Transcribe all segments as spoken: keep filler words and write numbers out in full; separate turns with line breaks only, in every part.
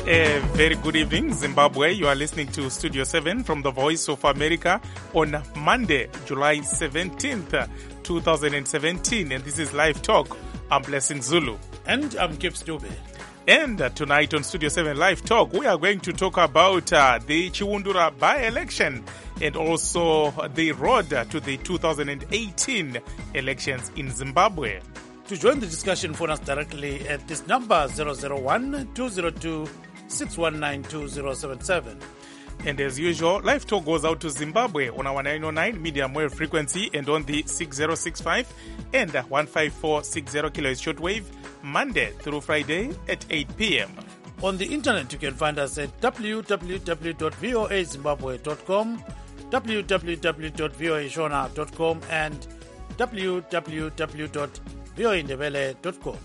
A very good evening, Zimbabwe. You are listening to Studio seven from the Voice of America on Monday, July seventeenth, twenty seventeen. And this is Live Talk. I'm Blessing Zulu.
And I'm Kip Stube.
And uh, tonight on Studio seven Live Talk, we are going to talk about uh, the Chiwundura by-election and also the road to the two thousand eighteen elections in Zimbabwe.
To join the discussion, phone us directly at this number zero zero one, two zero two, six one nine, two zero seven seven.
And as usual, Live Talk goes out to Zimbabwe on our nine oh nine medium wave frequency and on the six zero six five and one five four six zero kilohertz shortwave, Monday through Friday at eight p.m.
On the internet, you can find us at w w w dot voa zimbabwe dot com, w w w dot voa shona dot com, and w w w dot voa ndebele dot com.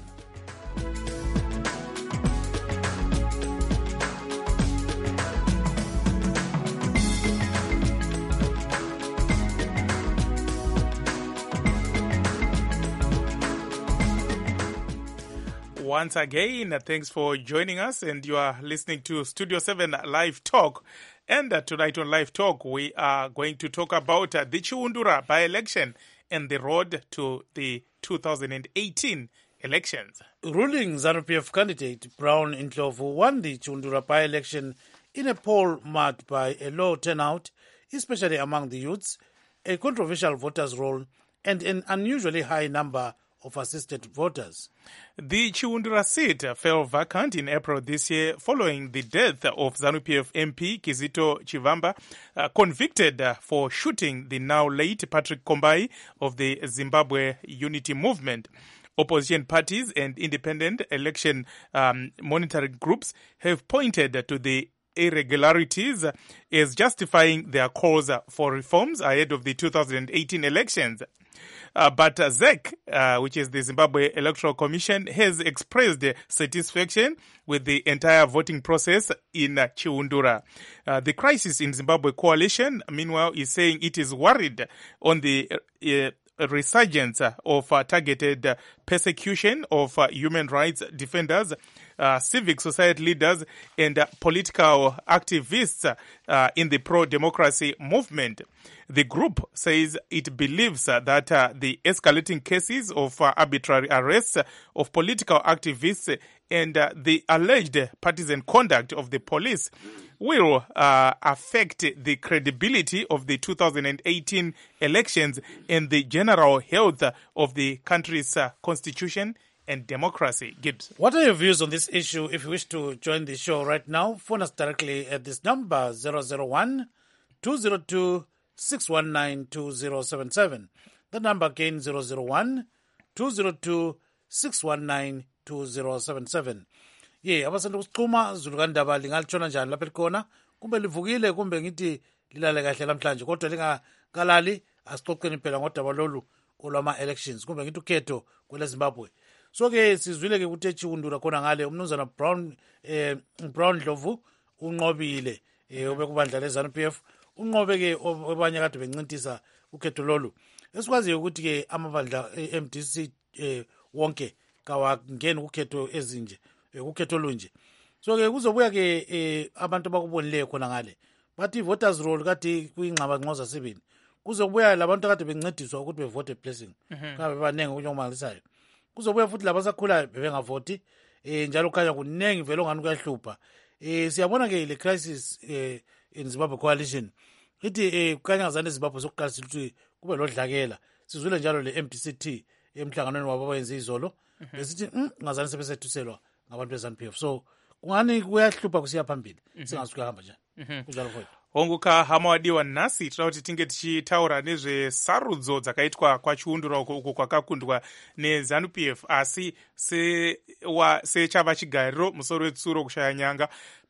Once again, thanks for joining us, and you are listening to Studio seven Live Talk. And uh, tonight on Live Talk, we are going to talk about uh, the Chiwundura by-election and the road to the two thousand eighteen elections.
Ruling ZANU P F candidate Brown Ndlovu won the Chiwundura by-election in a poll marked by a low turnout, especially among the youths, a controversial voters' roll, and an unusually high number of assisted voters.
The Chiwundura seat fell vacant in April this year following the death of ZANU P F M P Kizito Chivamba, uh, convicted uh, for shooting the now late Patrick Kombai of the Zimbabwe Unity Movement. Opposition parties and independent election um, monitoring groups have pointed to the irregularities as justifying their calls for reforms ahead of the two thousand eighteen elections. Uh, but uh, Z E C, uh, which is the Zimbabwe Electoral Commission, has expressed satisfaction with the entire voting process in uh, Chiwundura. Uh, the Crisis in Zimbabwe Coalition, meanwhile, is saying it is worried on the uh, resurgence of uh, targeted uh, persecution of uh, human rights defenders, uh, civic society leaders, and uh, political activists uh, in the pro-democracy movement. The group says it believes uh, that uh, the escalating cases of uh, arbitrary arrests of political activists and uh, the alleged partisan conduct of the police will uh, affect the credibility of the two thousand eighteen elections and the general health of the country's uh, constitution and democracy. Gibbs.
What are your views on this issue? If you wish to join the show right now, phone us directly at this number zero zero one, two zero two, six one nine, two zero seven seven. The number again zero zero one, two zero two, six one nine, two zero seven seven. Ye abasanda ukuxhuma zulukandaba lingaltshona njani lapha likhona kumbe livukile kumbe ngithi lilale kahle namhlanje kodwa lingakalali asixoxeni phela ngodaba lolu olwama elections kumbe ngithi ukhetho kwele Zimbabwe. So ke sizwile ke ukuthi eChiwundura khona ngale umnumzana Brown eh Brown Ndlovu unqobile eh obekubandla leZANU P F unqobe ke obanye kade bencintisa ukhetho lolu. Esikwaziyo ukuthi ke amabandla e-M D C eh wonke kawangeni ukhetho ezinje ukhetho lunje. So ke kuzobuya ke eh, abantu bakubonileyo khona ngale bathi voters roll kade kuyingqaba nqoza sibini kuzobuya labantu kade bencediswa ukuthi bevote blessing kabe banenge kunyomalisayo kuzobuya futhi labasakhula bebengavoti eh njalo khanya kunengi vele ngani kuyahlupha eh siyabona ke le crisis eh in Zimbabwe Coalition ithi eh kanya ngazane Zimbabwe sokuqalisa ukuthi kube lodlakela sizwile njalo le M D C T emhlanganweni wabo abayenza izolo besithi ngazane sebethuselwa ngabantu beZANU P F. So kungani kuyahlupha kusiya phambili singasuka hamba njani kunjalo futhi.
Honguka hamawadiwa nasi tinoti tinge tichitaura nezvesarudzo dzakaitwa kwaChiwundura uko kwakakundwa neZANU P F asi se wa sechava chigariro musoro wetsuro kushaya nyanga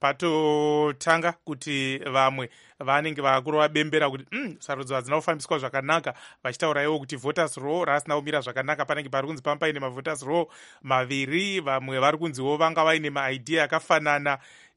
patotanga kuti vamwe vanenge vakurova bembera kuti mm, sarudzo hadzina kufambiswa zvakanaka vachitaurawo kuti voters roll rasina kumira zvakanaka panenge pari kunzi pamba ine mavoters roll maviri vamwe vari kunziwo vanga vaine maidea akafanana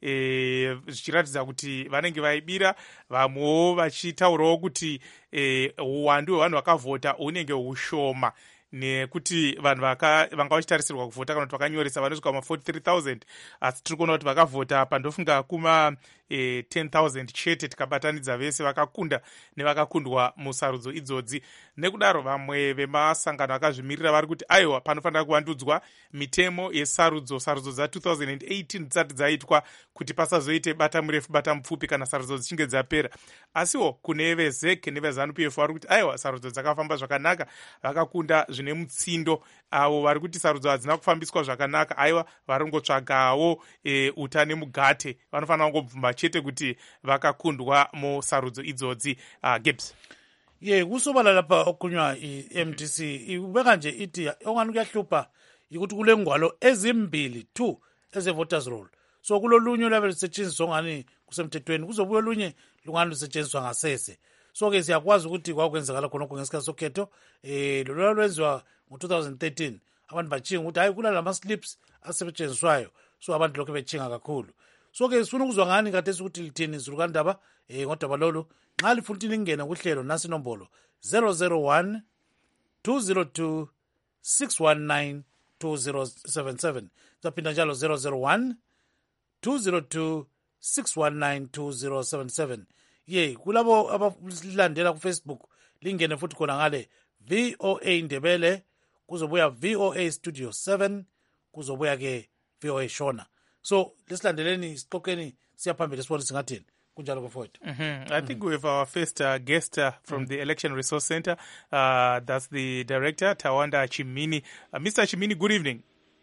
e, zvichiratidza kuti vanenge vaibira vamwewo vachitaurawo kuti e, uwandu hwevanhu vakavhota hunenge hushoma nekuti vanhu vanga vachitarisirwa kuvhota kana kuti vakanyoresa vanosvika kuma forty-three thousand, asi tiri kuona kuti vakavhota apa ndofunga kuma eh, ten thousand chete tikabatanidza vese vakakunda nevakakundwa musarudzo idzodzi. Nekudaro vamwe vemasangano akazvimirira vari kuti aiwa panofanira kuvandudzwa mitemo yesarudzo sarudzo dza two thousand eighteen dzisati dzaitwa kuti pasazoite bata murefu bata mupfupi kana sarudzo dzichinge dzapera. Asiwo kune vezek nevezanu P F vari kuti aiwa sarudzo dzakafamba zvakanaka, vakakunda zvine mutsindo. Avo vari kuti sarudzo hadzina kufambiswa zvakanaka, aiwa varingotsvagawo e, uta nemugate, vanofanira kungobvuma chete kuti vakakundwa musarudzo idzodzi. uh, Gibbs
ye kusobala lapha okunywa i-M D C ibeka nje ithi okanye kuyahlupha ukuthi kule ngwalo ezimbili two eze-voters roll, so kulolunye lwabe lisetshenziswa ngani kusemthethweni, kuzobuya olunye lungani lusetshenziswa ngasese. So-ke siyakwazi ukuthi kwakwenzakala khonokho ngesikhathi sokhetho eh lolu lwenziwa ngo-two thousand thirteen, abantu bachinga ukuthi hayi kula lama-slips asetshenziswayo, so abantu lokho bechinga kakhulu. So-ke sifuna ukuzwa ngani kathesi ukuthi lithini zilukandaba eh ngodaba lolu. Nxa lifuna ukuthi lingene kuhlelo nasi inombolo zero zero one two zero two six one nine two zero seven seven, zaphinda njalo zero zero one two zero two six one nine two zero seven seven. Ye kulabo abalandela ku Facebook lingene futhi khona ngale V O A Ndebele, kuzobuya V O A Studio seven, kuzobuya ke V O A Shona. So lesilandeleni sixoxeni siyaphambili sibone singathini kunjalo kufowethu.
Mm-hmm. I think mm-hmm. we have our first uh, guest uh, from mm-hmm. the Election Resource Center. Uh, that's the director, Tawanda Chimini. Uh, Mister Chimini, good evening.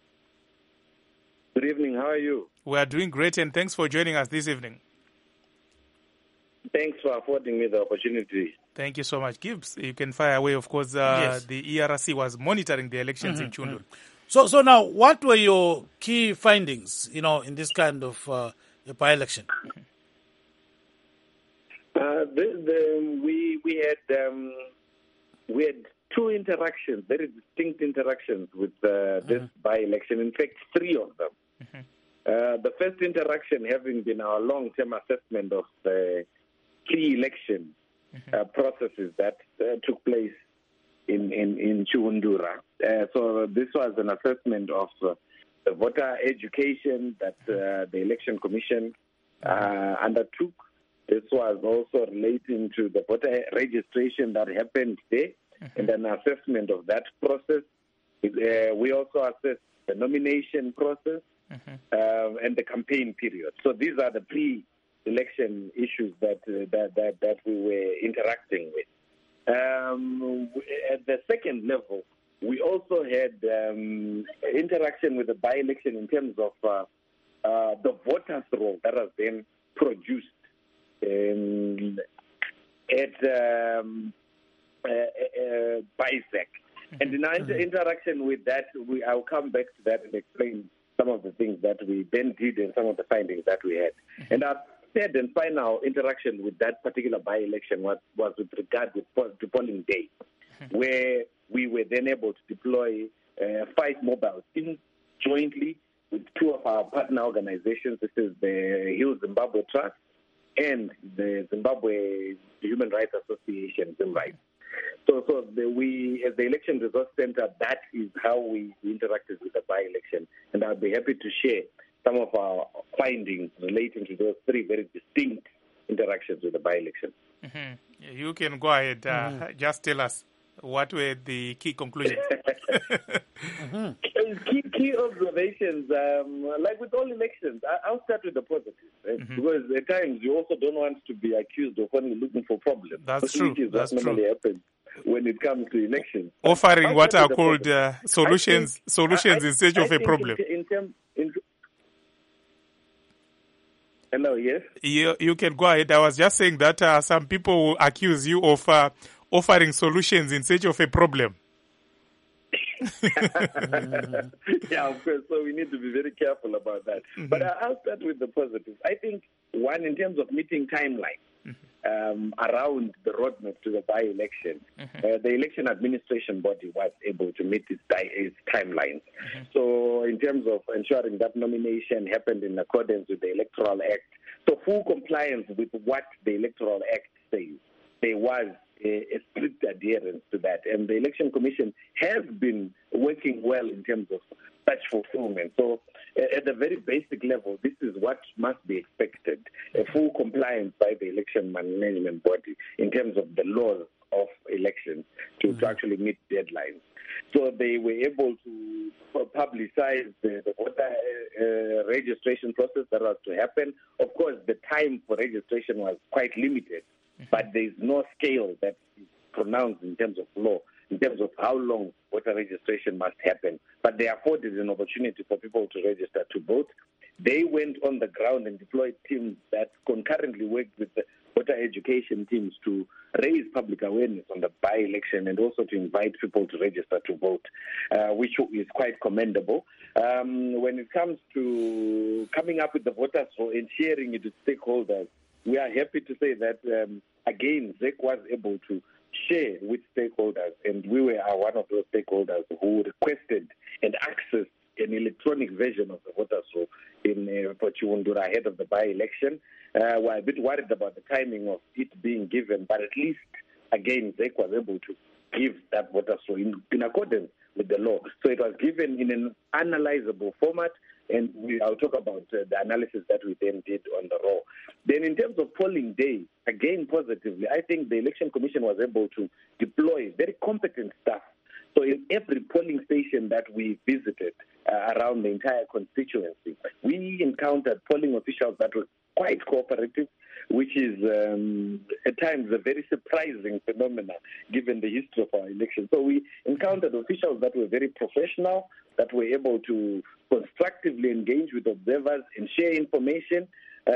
Good evening. How are you?
We are doing great, and thanks for joining us this evening.
Thanks for affording me the opportunity.
Thank you so much. Gibbs, you can fire away. Of course, uh,
yes.
the E R R C was monitoring the elections
mm-hmm.
in Chundul.
Mm-hmm. So, so now, what were your key findings, you know, in this kind of uh, by-election?
Mm-hmm.
Uh, the, the, we we had um, we had two interactions, very distinct interactions with uh, this mm-hmm. by-election. In fact, three of them. Mm-hmm. Uh, the first interaction having been our long-term assessment of the key election mm-hmm. uh, processes that uh, took place in in in Chiundura. Uh, so this was an assessment of uh, the voter education that uh, the Election Commission uh, undertook. This was also relating to the voter registration that happened there, mm-hmm. and an assessment of that process. Uh, we also assessed the nomination process mm-hmm. uh, and the campaign period. So these are the pre-election issues that uh, that, that that we were interacting with. Um, at the second level, we also had um, interaction with the by-election in terms of uh, uh, the voters' roll that has been produced um, at um, uh, uh, BISEC. And in our inter- interaction with that, we, I'll come back to that and explain some of the things that we then did and some of the findings that we had. And our third and final interaction with that particular by-election was, was with regard with poll, to polling day, where we were then able to deploy uh, five mobile teams jointly with two of our partner organizations. This is the Hill Zimbabwe Trust and the Zimbabwe Human Rights Association, ZimRights. So, so the, we, as the Election Resource Center, that is how we interacted with the by-election. And I'll be happy to share some of our findings relating to those three very distinct interactions with the by-election.
Mm-hmm. You can go ahead. Uh, mm-hmm. Just tell us what were the key conclusions.
mm-hmm. Key, key observations, um, like with all elections, I, I'll start with the positives, right? Mm-hmm. Because at times you also don't want to be accused of only looking for problems.
That's true.
Is
That's
what normally
true.
happens when it comes to elections.
Offering
I'll
what are called uh, solutions,
think,
solutions
I,
in search
I
of a problem.
In, in term, in, hello, yes?
You, you can go ahead. I was just saying that uh, some people will accuse you of uh, offering solutions in search of a problem.
Yeah, of course. So we need to be very careful about that. Mm-hmm. But I'll start with the positives. I think, one, in terms of meeting timelines mm-hmm. um, around the roadmap to the by-election, mm-hmm. uh, the election administration body was able to meet its, di- its timelines. Mm-hmm. So in terms of ensuring that nomination happened in accordance with the Electoral Act, so full compliance with what the Electoral Act says, there was a, a strict adherence to that. And the Election Commission has been working well in terms of such fulfillment. So uh, at the very basic level, this is what must be expected, a full compliance by the election management body in terms of the laws of elections to, mm-hmm. to actually meet deadlines. So they were able to publicize the, the voter uh, registration process that was to happen. Of course, the time for registration was quite limited, mm-hmm. but there is no scale that is pronounced in terms of law, in terms of how long voter registration must happen. But they afforded an opportunity for people to register to vote. They went on the ground and deployed teams that concurrently worked with the voter education teams to raise public awareness on the by-election and also to invite people to register to vote, uh, which is quite commendable. Um, when it comes to coming up with the voters roll and sharing it with stakeholders, we are happy to say that, um, again, Z E C was able to share with stakeholders, and we were one of those stakeholders who requested and accessed an electronic version of the voters roll in uh, for Chiwundura ahead of the by-election. Uh, we're a bit worried about the timing of it being given, but at least, again, Z E C was able to give that voters roll in, in accordance with the law. So it was given in an analyzable format, and we, I'll talk about uh, the analysis that we then did on the roll. Then in terms of polling day, again, positively, I think the Election Commission was able to deploy very competent staff. So in every polling station that we visited uh, around the entire constituency, we encountered polling officials that were quite cooperative, which is um, at times a very surprising phenomenon given the history of our election. So we encountered officials that were very professional, that were able to constructively engage with observers and share information,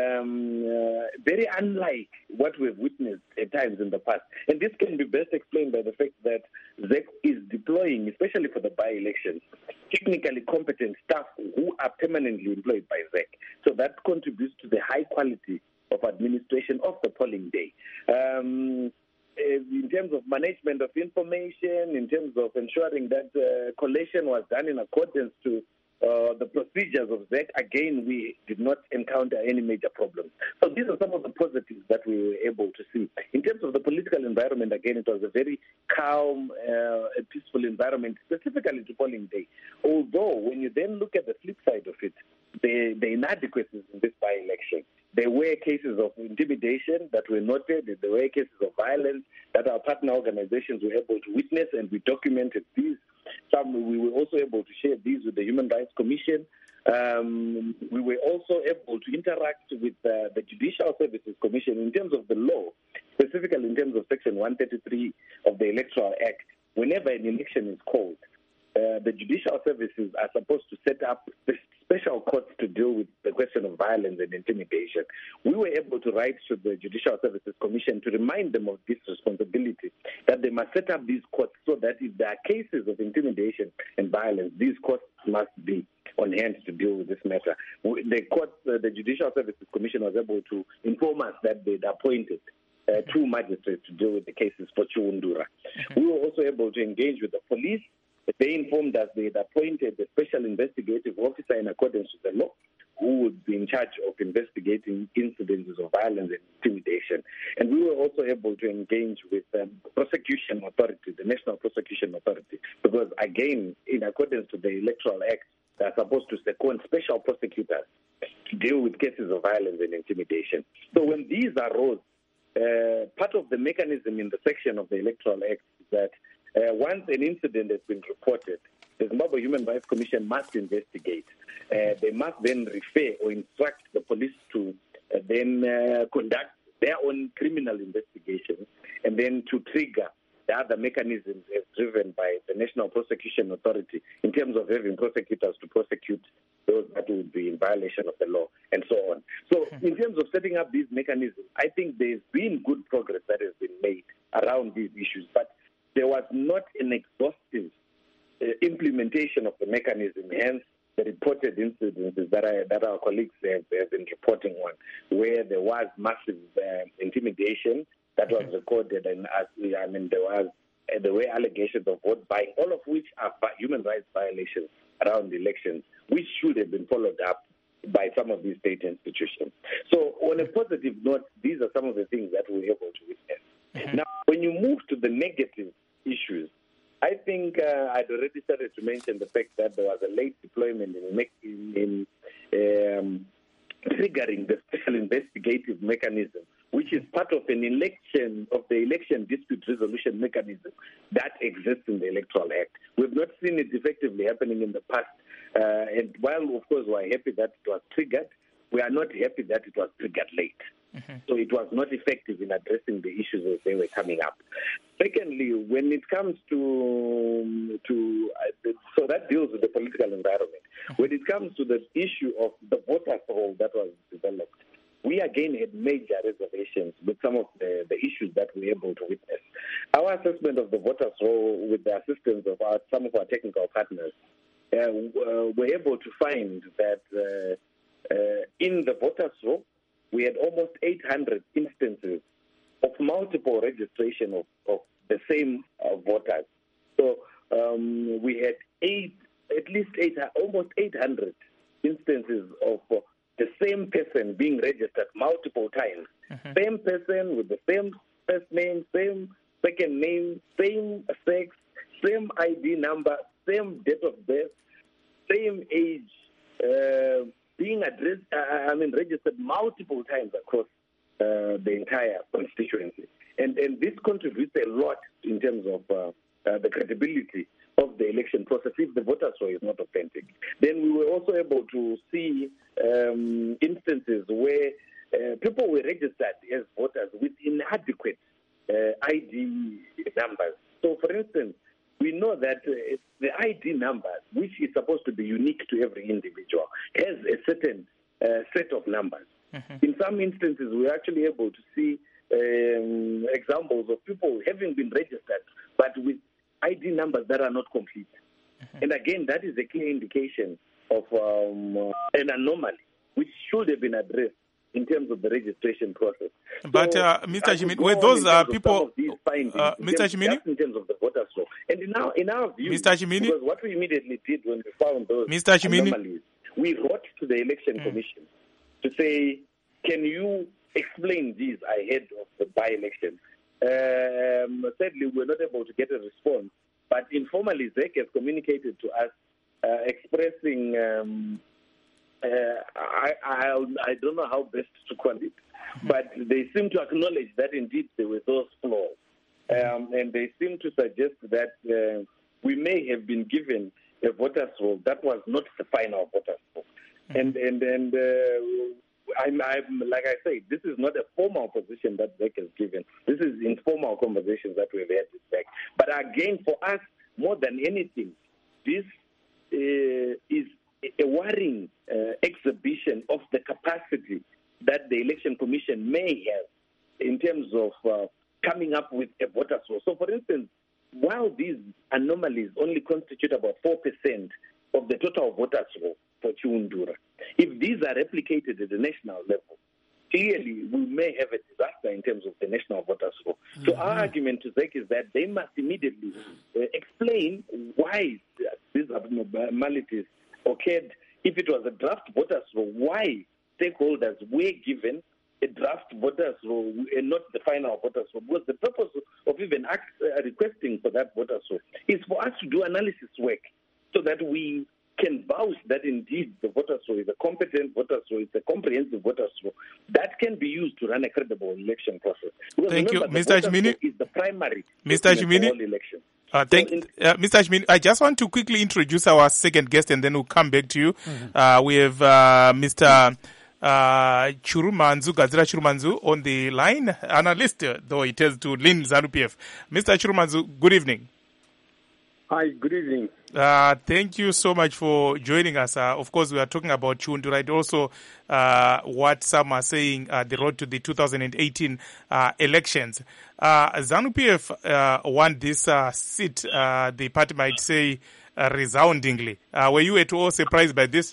um, uh, very unlike what we've witnessed at times in the past. And this can be best explained by the fact that Z E C is deploying, especially for the by-elections, technically competent staff who are permanently employed by Z E C. So that contributes to the high quality of administration of the polling day. Um, in terms of management of information, in terms of ensuring that uh, collation was done in accordance to uh, the procedures of Z E C, again, we did not encounter any major problems. So these are some of the positives that we were able to see. In terms of the political environment, again, it was a very calm, uh, a peaceful environment, specifically to polling day. Although, when you then look at the flip side of it, the, the inadequacies in this by-election, there were cases of intimidation that were noted. There were cases of violence that our partner organizations were able to witness, and we documented these. Some we were also able to share these with the Human Rights Commission. Um, we were also able to interact with uh, the Judicial Services Commission in terms of the law, specifically in terms of Section one thirty-three of the Electoral Act. Whenever an election is called, uh, the Judicial Services are supposed to set up special courts to deal with the question of violence and intimidation. We were able to write to the Judicial Services Commission to remind them of this responsibility, that they must set up these courts so that if there are cases of intimidation and violence, these courts must be on hand to deal with this matter. The court, uh, the Judicial Services Commission was able to inform us that they'd appointed uh, two magistrates to deal with the cases for Chiwundura. Mm-hmm. We were also able to engage with the police. They informed us they had appointed a special investigative officer in accordance with the law who would be in charge of investigating incidences of violence and intimidation. And we were also able to engage with the um, prosecution authority, the National Prosecution Authority, because, again, in accordance to the Electoral Act, they're supposed to second special prosecutors to deal with cases of violence and intimidation. So when these arose, uh, part of the mechanism in the section of the Electoral Act is that Uh, once an incident has been reported, the Zimbabwe Human Rights Commission must investigate. Uh, they must then refer or instruct the police to uh, then uh, conduct their own criminal investigations and then to trigger the other mechanisms as driven by the National Prosecution Authority in terms of having prosecutors to prosecute those that would be in violation of the law and so on. So in terms of setting up these mechanisms, I think there's been good progress that has been made around these issues, but there was not an exhaustive uh, implementation of the mechanism, hence the reported incidences that, I, that our colleagues have, have been reporting on, where there was massive uh, intimidation that was recorded, and as I mean, there was uh, there were allegations of vote buying, all of which are human rights violations around the elections, which should have been followed up by some of these state institutions. So on a positive note, these are some of the things that we were able to witness. Mm-hmm. Now, when you move to the negative issues, I think uh, I'd already started to mention the fact that there was a late deployment in, in, in um, triggering the special investigative mechanism, which is part of an election, of the election dispute resolution mechanism that exists in the Electoral Act. We've not seen it effectively happening in the past. Uh, and while, of course, we're happy that it was triggered, we are not happy that it was triggered late. Mm-hmm. So it was not effective in addressing the issues as they were coming up. Secondly, when it comes to, to uh, so that deals with the political environment. Mm-hmm. When it comes to the issue of the voters' roll that was developed, we again had major reservations with some of the, the issues that we were able to witness. Our assessment of the voters' roll, with the assistance of our, some of our technical partners, uh, uh, were able to find that uh, uh, in the voters' roll, we had almost eight hundred instances of multiple registration of, of the same uh, voters. So um, we had eight, at least eight, almost eight hundred instances of uh, the same person being registered multiple times. Mm-hmm. Same person with the same first name, same second name, same sex, same I D number, same date of birth, same age, uh, being addressed, uh, I mean, registered multiple times across uh, the entire constituency. And, and this contributes a lot in terms of uh, uh, the credibility of the election process if the voters roll is not authentic. Then we were also able to see um, instances where uh, people were registered as voters with inadequate uh, I D numbers. So, for instance, we know that uh, the I D number, which is supposed to be unique to every individual, has a certain uh, set of numbers. Mm-hmm. In some instances, we're actually able to see um, examples of people having been registered, but with I D numbers that are not complete. Mm-hmm. And again, that is a clear indication of um, uh, an anomaly, which should have been addressed in terms of the registration process.
But
so
uh, Mister Jimini, were those uh, people, uh, Mister Jimini?
In terms of the voters' roll. And in our, in our view,
Mister Jimini?
Because what we immediately did when we found those
Mister Jimini?
anomalies, we wrote to the Election mm. Commission to say, can you explain these ahead of the by-election? Um, sadly, we were not able to get a response, but informally, Z E C has communicated to us uh, expressing, um, uh, I, I, I don't know how best to call it, but they seem to acknowledge that indeed there were those flaws. Um, and they seem to suggest that uh, we may have been given a voters' roll that was not the final voters' roll. Mm-hmm. And, and, and uh, I'm, I'm, like I say, this is not a formal position that Z E C has given. This is informal conversations that we've had with Z E C. But again, for us, more than anything, this uh, is a worrying uh, exhibition of the capacity that the Election Commission may have in terms of uh, coming up with a voters' roll. So, for instance, while these anomalies only constitute about four percent of the total voters' roll for Chiundura, if these are replicated at the national level, clearly we may have a disaster in terms of the national voters' roll. Mm-hmm. So our argument to Z E C is that they must immediately uh, explain why these abnormalities occurred. If it was a draft voters' roll, why stakeholders were given a draft voters' roll and not the final voters' roll? Because the purpose of even act, uh, requesting for that voters' roll is for us to do analysis work so that we can vouch that indeed the voters' roll is a competent voters' roll, it's a comprehensive voters' roll that can be used to run a credible election process. Because
Thank
remember,
you, Mister Jimini.
Is the primary
Mister Jimini.
election.
Uh, thank,
so in,
uh, Mister Jimini, I just want to quickly introduce our second guest and then we'll come back to you. Mm-hmm. Uh, we have uh, Mister Uh, Chirumanzu, Gazira Chirumanzu on the line, analyst, though it has to lean ZANU P F. Mister Chirumanzu, good evening.
Hi, good evening.
Uh, thank you so much for joining us. Uh, of course, we are talking about Chiundura and also uh, what some are saying, uh, the road to the two thousand eighteen uh, elections. Uh, ZANU P F uh, won this uh, seat, uh, the party might say, uh, resoundingly. Uh, were you at all surprised by this?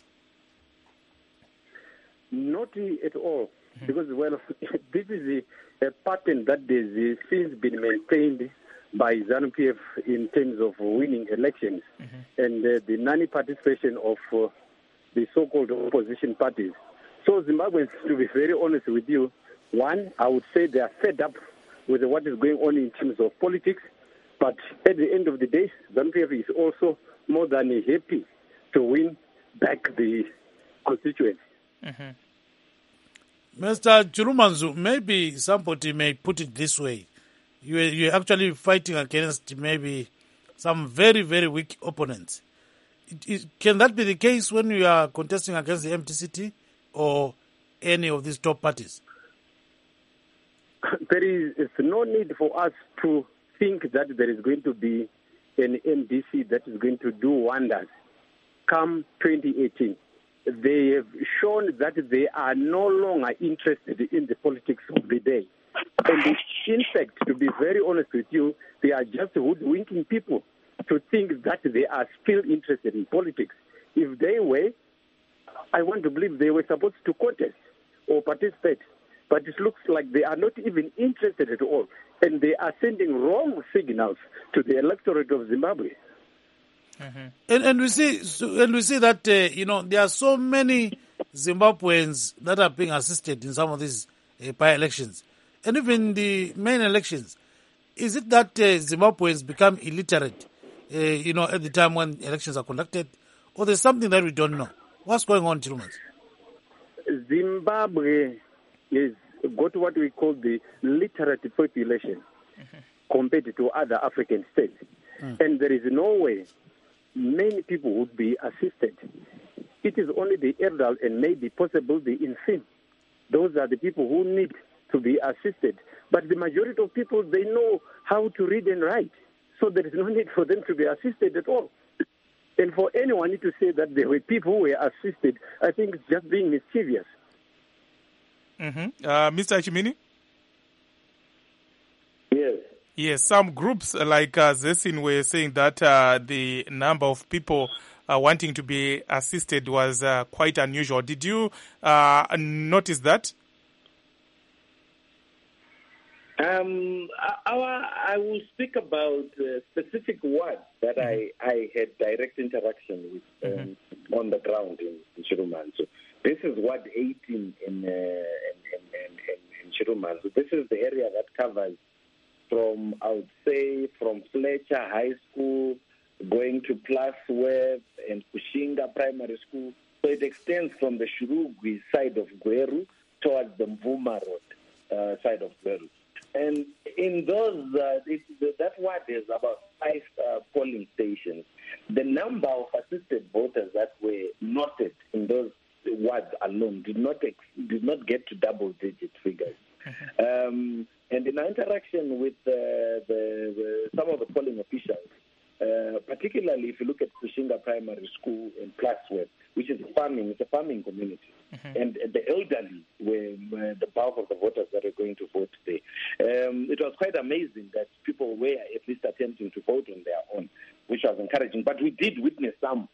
Not at all, because, well, this is a, a pattern that has since been maintained by ZANU P F in terms of winning elections mm-hmm. and uh, the non-participation of uh, the so-called opposition parties. So Zimbabweans, to be very honest with you, one, I would say they are fed up with what is going on in terms of politics. But at the end of the day, ZANU-P F is also more than happy to win back the constituency.
Mm-hmm. Mister Chirumanzu, maybe somebody may put it this way. You, you're actually fighting against maybe some very, very weak opponents. It, it, can that be the case when you are contesting against the M T C T or any of these top parties?
There is no need for us to think that there is going to be an M D C that is going to do wonders come twenty eighteen. They have shown that they are no longer interested in the politics of the day. And in fact, to be very honest with you, they are just hoodwinking people to think that they are still interested in politics. If they were, I want to believe they were supposed to contest or participate. But it looks like they are not even interested at all. And they are sending wrong signals to the electorate of Zimbabwe.
Mm-hmm. And, and we see, and we see that uh, you know there are so many Zimbabweans that are being assisted in some of these uh, by-elections, and even the main elections. Is it that uh, Zimbabweans become illiterate, uh, you know, at the time when elections are conducted, or there's something that we don't know? What's going on, Chirumanzu?
Zimbabwe has got what we call the literate population mm-hmm. compared to other African states, mm. and there is no way many people would be assisted. It is only the elderly and maybe possible the insane. Those are the people who need to be assisted. But the majority of people, they know how to read and write. So there is no need for them to be assisted at all. And for anyone to say that there were people who were assisted, I think it's just being mischievous.
Mm-hmm. Uh, Mister Achimini?
Yes.
Yes, some groups like uh, Zesin were saying that uh, the number of people uh, wanting to be assisted was uh, quite unusual. Did you uh, notice that?
Um, our, I will speak about uh, specific words that mm-hmm. I, I had direct interaction with um, mm-hmm. on the ground in, in Chirumanzu. This is Ward eighteen in, uh, in, in, in, in Chirumanzu. This is the area that covers from, I would say, from Fletcher High School, going to Plasworth and Kushinga Primary School. So it extends from the Shurugwi side of Gweru towards the Mvuma Road uh, side of Gweru. And in those, uh, it, that ward is about five uh, polling stations. The number of assisted voters that were noted in those wards alone did not ex- did not get to double-digit figures. Um, and in our interaction with uh, the, the, some of the polling officials, uh, particularly if you look at Kushinga Primary School in Plasworth, which is farming, it's a farming community, mm-hmm. and uh, the elderly were, were the bulk of the voters that are going to vote today. Um, it was quite amazing that people were at least attempting to vote on their own, which was encouraging. But we did witness some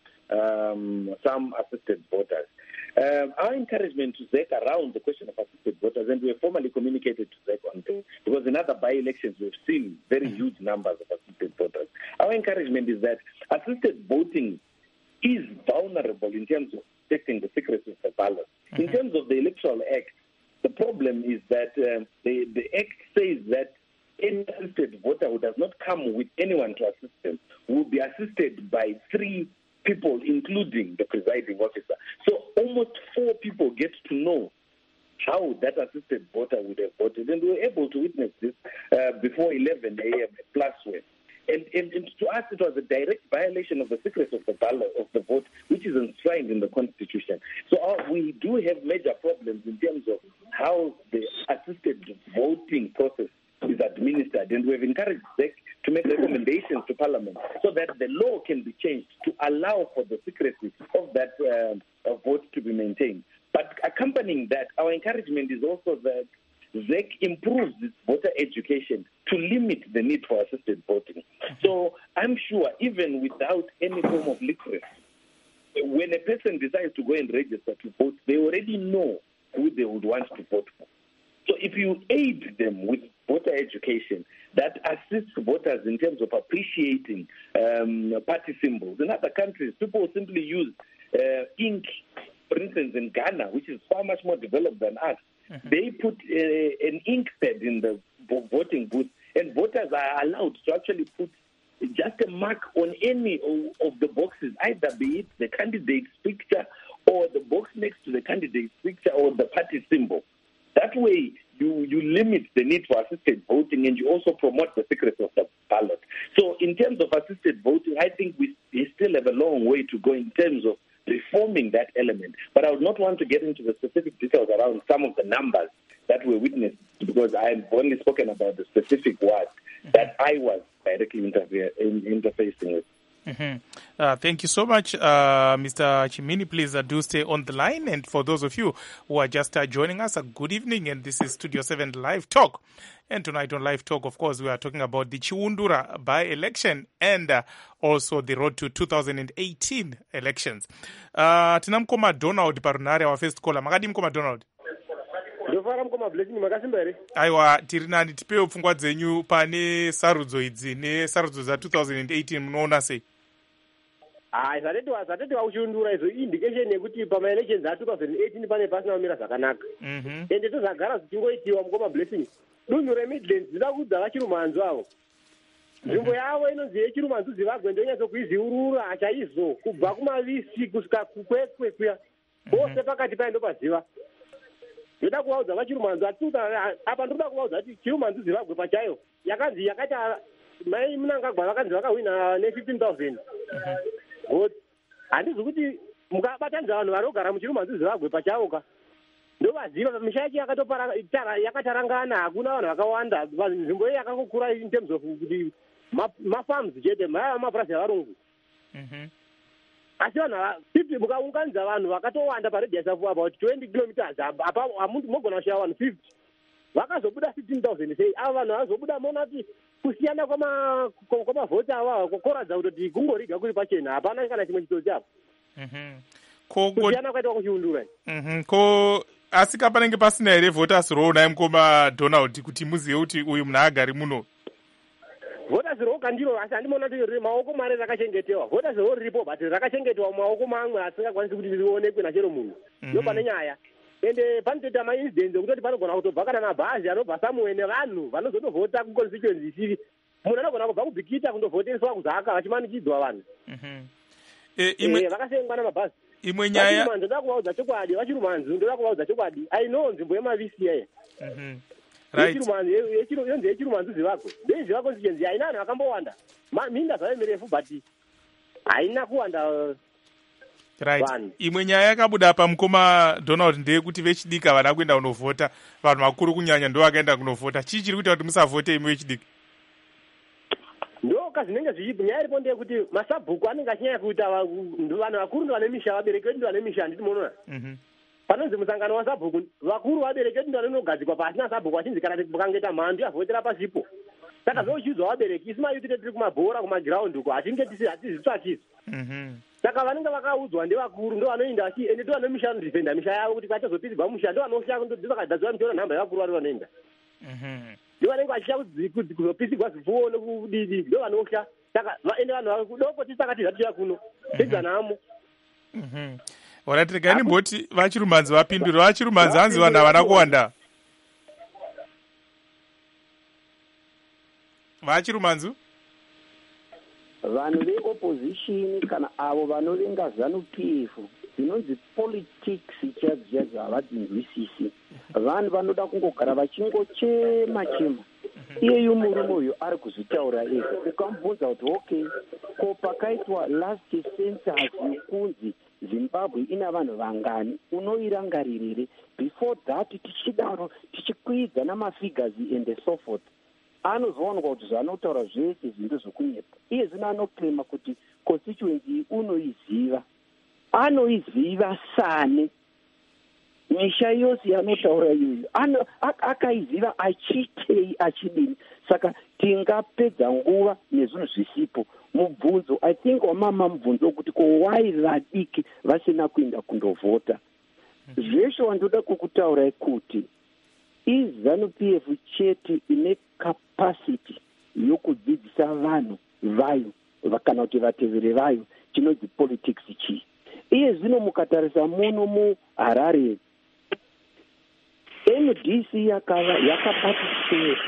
um, some assisted voters. Um, our encouragement to Z E C around the question of assisted voters, and we have formally communicated to Z E C on this, because in other by-elections we've seen very huge numbers of assisted voters. Our encouragement is that assisted voting is vulnerable in terms of protecting the secrecy of the ballot. Mm-hmm. In terms of the Electoral Act, the problem is that uh, the, the Act says that any assisted voter who does not come with anyone to assist them will be assisted by three people, including the presiding officer. So almost four people get to know how that assisted voter would have voted. And we were able to witness this uh, before eleven a.m. at Plasworth. And, and, and to us, it was a direct violation of the secrecy of the ballot, of the vote, which is enshrined in the Constitution. So uh, we do have major problems in terms of how the assisted voting process is administered. And we've encouraged Z E C to make recommendations to Parliament so that the law can be changed to allow for the secrecy of that uh, vote to be maintained. But accompanying that, our encouragement is also that Z E C improves its voter education to limit the need for assisted voting. So I'm sure even without any form of literacy, when a person decides to go and register to vote, they already know who they would want to vote for. So if you aid them with voter education that assists voters in terms of appreciating um, party symbols. In other countries, people simply use uh, ink. For instance, in Ghana, which is far much more developed than us, mm-hmm. they put uh, an ink pad in the voting booth, and voters are allowed to actually put just a mark on any of, of the boxes, either be it the candidate's picture or the box next to the candidate's picture or the party symbol. That way, you, you limit the need for assisted voting, and you also promote the secrecy of the ballot. So in terms of assisted voting, I think we, we still have a long way to go in terms of reforming that element. But I would not want to get into the specific details around some of the numbers that were witnessed, because I've only spoken about the specific words mm-hmm. that I was directly interfe- in, interfacing with.
Mm-hmm. Uh, thank you so much, uh, Mister Chimini. Please uh, do stay on the line. And for those of you who are just uh, joining us, a uh, good evening. And this is Studio seven Live Talk. And tonight on Live Talk, of course, we are talking about the Chiundura by-election and uh, also the road to two thousand eighteen elections. Uh, Tina mkoma Donald Parunare, our first caller. Makadi mkoma Donald. Aiwa, tiri nani tipewo pfungwa dzenyu pane sarudzo idzi nesarudzo za two thousand eighteen munoona sei?
Hai, zvateti zvateti vakuchiundura izvo indication yekuti pamaelections a two thousand eighteen pane pasina kumira zvakanaka.
Mhm.
Ende tozagara zvichingoitiwa mukoma blessing. Dunhu reMidlands dzida kudza vachirumanzu avo. Nzvimbo yavo inonzi yechirumanzu Zimbabwe ndonyatsokuiziurura chaizvo kubva kumavisi kusvika kukwekwe kuya. Pose pakati paendo paziva. Ndoda kuvaudza vachirumanzu apa ndoda kuvaudza kuti chirumanzu Zimbabwe pachayo yakanzi yakaita mai munangagwa vakanzi vakahwina ne fifteen thousand. But handizi kuti mukabatanidza vanhu vanogara muchirumanzu Zimbabwe pachavo ka ndovaziva misha yacho yakatopara yakatarangana, hakuna vanhu vakawanda. Nzvimbo iyi yakangokura in terms of kuti mafarms chete maya mapurasi avarungu. Asi vanhu fifty mukaunganidza vanhu vakatowanda paradius of about twenty kilometers apa mogona kushaya vanhu fifty vakazobuda fifteen thousand sei. Ava vanhu vazobuda mona kuti kusiyana kwamavhoti ava kukoradza kutoti kungoriga kuri pachena, hapana kana chimwe chitoti apa. Kusiyana kwaita kuchiundura.
Ko asi kapanenge pasina here voters roll naye mukoma Donald kuti muzive kuti uyu munhu agari muno?
Voters roll kandiro asi handimona kuti maoko mari rakachengetewa. Voters roll riripo but rakachengetewa maoko mamwe asingakwanisi kuti rionekwe nachero munhu. Ndo pane nyaya. Ende panotoita maincidents okutoti panogona kutobva kana mabhazi anobva samwe nevanhu vanozotovhota kuconstituency isiri. Munhu anogona kubva kubhikita kundovhotereswa kuzaka vachimanikidzwa vanhu. Vakasengwa namabhazi.
Imwe nyaya
ndoda kuvaudza chokwadi vachirumanzu ndoda kuvaudza chokwadi I know nzvimbo yemavisi yaya. Yonzi yechirumanzu Zimbabwe ndeiziva constituency haina vanhu vakambowanda minda zvayo mirefu but haina kuwanda.
Right. Imwe nyaya yakabuda pamukoma Donald ndeyekuti vechidika vada kuenda kunovhota, vanhu vakuru kunyanya ndo vakaenda kunovhota. Chii chiri kuita kuti musavhote imwe vechidika?
Ndo kazvinenge zvichipo nyaya iripo ndeyekuti masabhuku anenge achinyanya kuita vanhu vakuru ndo vane misha, vabereki vedu ndo vane misha. Handiti munoona panonzi musangano wasabhuku vakuru vabereki vedu ndo vanogadzikwa pasi nasabhuku vachinzi kana mukangeta mhando yavhotera pasipo. Saka zvochiudzwa vabereki isi mayuti tiri kumabhora kumagiraundi uko hatinge hatizvitsvakiso. Saka vanenge vakaudzwa ndevakuru ndo vanoenda achi ende ndo vanemisha anodhifenda misha yavo kuti vachazopinzirwa musha ndo vanosha ndovakadadziva mitora nhamba yevakuru vari vanoenda. Ndo vanenge vachisha kuzopisirwa zvipfuwo nekudidi ndo vanosha. Saka ende vanhu kudoko tisakati zvatira kuno tidzanamo.
Alright, regani mboti vachirumanzi vapindure. Vachirumanzi hanzi vanhu havana kuwanda. Vachirumanzu
vanhu veopposition kana avo vanovenga ZANU P F dzinonzi politics chadzi havadzinzwisisi. Vanhu vanoda kungogara vachingochema chema. Iyeyu murume uyu ari kuzvitaura ega. Ukamubvunza kuti okay, ko pakaitwa last census yekunzi Zimbabwe ina vanhu vangani, unoirangaririre? Before that tichidaro tichikwidza namafigures and so forth. Anozoonwa kuti zvanotaura zvese zvinhu zvokunyepa. Iye zvino anoklema kuti constituency unoiziva. Anoiziva sane. Misha yose yanotaura iyoyo akaiziva achitei achidini. Saka tingapedza nguva nezvinhu zvisipo. Mubvunzo I think wamama mubvunzo wekuti ko why vadiki vasina kuenda kundovhota. Zveshe wandoda kukutaura kuti iZANU P F chete ine capacity yokudzidzisa vanhu vayo kana kuti vatevere vayo chinonzi politics chii. Iye zvino mukatarisa muno muHarare M D C yakava yakaparticipata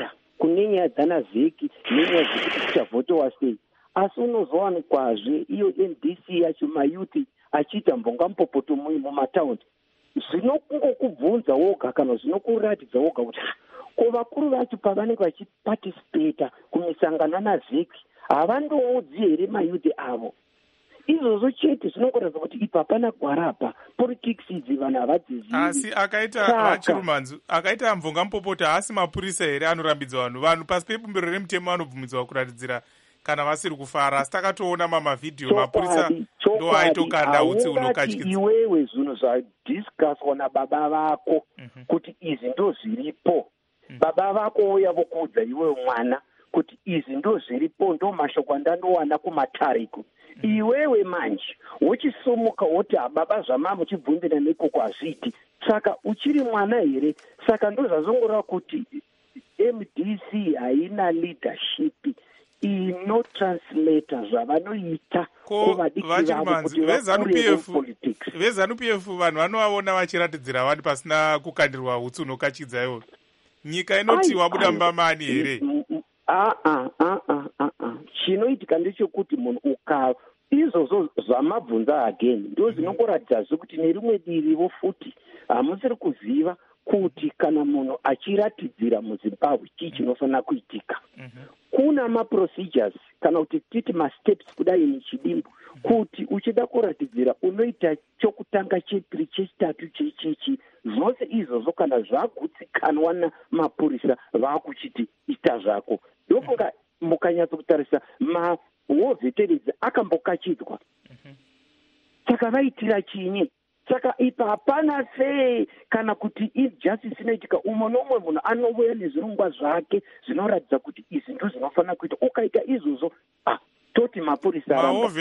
kune nyaya dzanavheki nenyaya dzekuti kuchavhotowa sei. Asi unozowanikwazve iyo N D C yacho mayuthi achiita mbongampopoto mumataundi, zvinokungokubvunza woga kana zvinokuratidza woga kuti ko vakuru vacho pavanenge vachipatisipeta kumisangano navheki havandoudzi here mayuthi avo. Izvozvo chete zvinongoratidza kuti ipa hapana gwarapa, politics idzi vanhu havadzizivi.
Asi akaita vachirumanzu akaita mvongamupopota haasi mapurisa here anorambidzwa vanhu vanhu pasi pebumbiro remutemo vanobvumidzwa kuratidzira kana vasiri kufara. Asi takatoona mamavhidhiyo mapurisa ndo aitokanda utsi unokachikidza.
Iwewe zvinhu zvadiscusswa nababa vako kuti izvi ndo zviripo, baba vako ouya vokuudza iwewe mwana kuti izvi ndo zviripo, ndo mashoko andanowana kumatariku. Iwewe manje wochisomuka woti baba zvama muchibvumbira nekoko hazviti, saka uchiri mwana here? Saka ndo zvazongoreva kuti M D C haina leadership inotranslata zvavanoita kuvadiki vavo kuti vakure politics.
VeZanu P F vanhu vanovaona vachiratidzira vani pasina kukandirwa utsi unokachidza iwo. Nyika inoti wabuda mbamani here?
Ah ah ah ah ah. Chinoitika ndechekuti munhu uka izvozvo zvamabvunza again ndo zvinongoratidza kuti nerimwe dirivo futi hamusiri kuziva kuti kana munhu achiratidzira muZimbabwe chii chinofanira kuitika. Kuna maprocedures kana kuti titi masteps kudai nechidimbu kuti uchida kuratidzira unoita chokutanga, chepiri, chechitatu, chechichi. Zvose izvozvo kana zvagutsikanwa namapurisa vakuchiti ita zvako. Ndofunga mukanyatso kutarisa ma-war veterans akambokachidzwa. Saka vaitira chinyi? Saka ipa hapana sei kana kuti injustice inoitika umwe nomwe munhu anouya nezvirongwa zvake zvinoratidza kuti izvi ndo zvinofanira kuita. Ukaita izvozvo ah toti mapurisa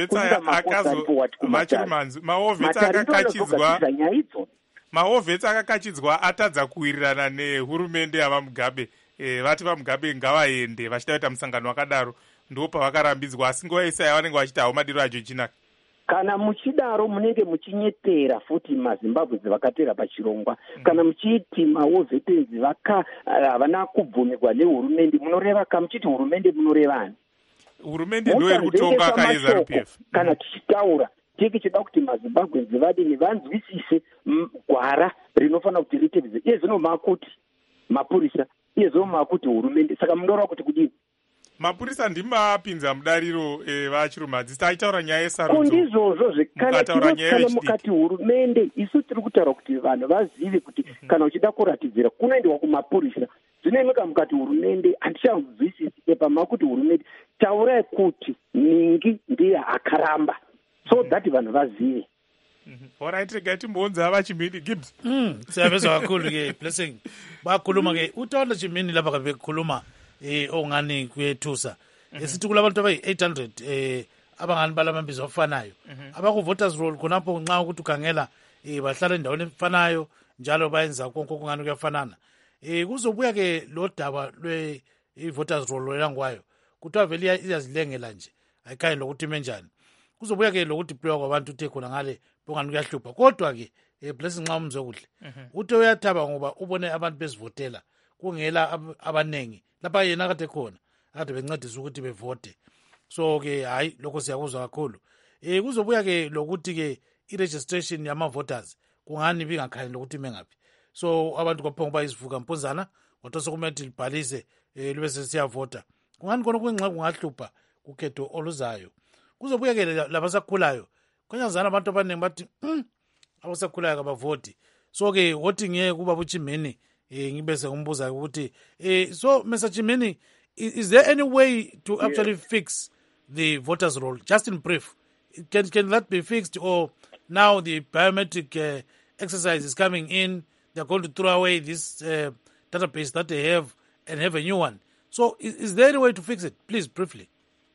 mahovhets akakachidzwa atadza kuwirirana nehurumende yavamugabe. E, vati vamugabe ngavaende vachida kuita musangano wakadaro ndo pavakarambidzwa. Asi nguva isa yavanenge vachiti hawo madiro acho chinaka.
Kana muchidaro munenge muchinyetera futi maZimbabwe dzavakatera pachirongwa. Mm. Kana muchiti mawo veterans vaka havana kubvumirwa nehurumende munoreva ka muchiti hurumende munorevani?
Hurumende ndo iri kutonga kaZanu P F.
Kana tichitaura tiki chida kuti maZimbabwe dzivadini vanzwisise gwara rinofanira kuti ritevedzwe. Iye zvino makuti mapurisa, iye zvino makuti hurumende. Saka munoreva kuti kudini?
Mapurisa ndimapinza mudariro e, vachirumadzi taitaura nyaya yesarudzo.
Kundizvozvo zvekana kana mukati hurumende isu tiri kutaura kuti vanhu vazive kuti mm-hmm. kana uchida kuratidzira kunoendewa kumapurisa. Zvinoemeka mukati hurumende handichanzwisisi epa makuti hurumende taurai kuti ningi ndiye akaramba so mm-hmm. that vanhu vazive.
Mm-hmm. Alright, regai timbonza vachimini Gibbs.
Mm, siyabezwa kakhulu ke Blessing. Bakhuluma ke utaona chimini lapha kabekhuluma eh ongani kwethusa. Esithi kulabantu abayi eight hundred eh abangani balamambizo afanayo. Abaku voters roll khonapho nxa ukuthi ukhangela eh bahlala endaweni efanayo njalo bayenza konke okungani kuyafanana. Eh kuzobuya ke lo daba lwe i-voters roll elangwayo kuthiwa vele iyazilengela nje ayikhayi lokuthi menjani. Kuzobuya ke lokuthi player kwabantu uthe khona ngale bongani kuyahlupha kodwa ke eh Blessing nxa umzwe kuhle uthe uyathaba ngoba ubone abantu besivotela kungela abanengi lapha yena kade khona kade bencedisa ukuthi bevote. So ke hayi lokho siyakuzwa kakhulu. Eh kuzobuya ke lokuthi ke i-registration yama voters kungani bingakhali lokuthi mengaphi. So abantu kwaphonga bayizivuka mponzana kodwa sokumele libhalise eh libe sesiyavota. Kungani khona kwengxa kungahlupha kukhetho oluzayo. Kuzobuya ke labasakhulayo konyazana abantu abaningi bathi mm, abasakhulayo kabavoti. So ke voting ngeke kuba buchimeni eh ngibese ngumbuza ukuthi eh so Mister Chimeni, is, is there any way to yeah. actually fix the voters roll just in brief? Can can that be fixed, or now the biometric uh, exercise is coming in, they're going to throw away this uh, database that they have and have a new one? So is, is there any way to fix it? Please, briefly.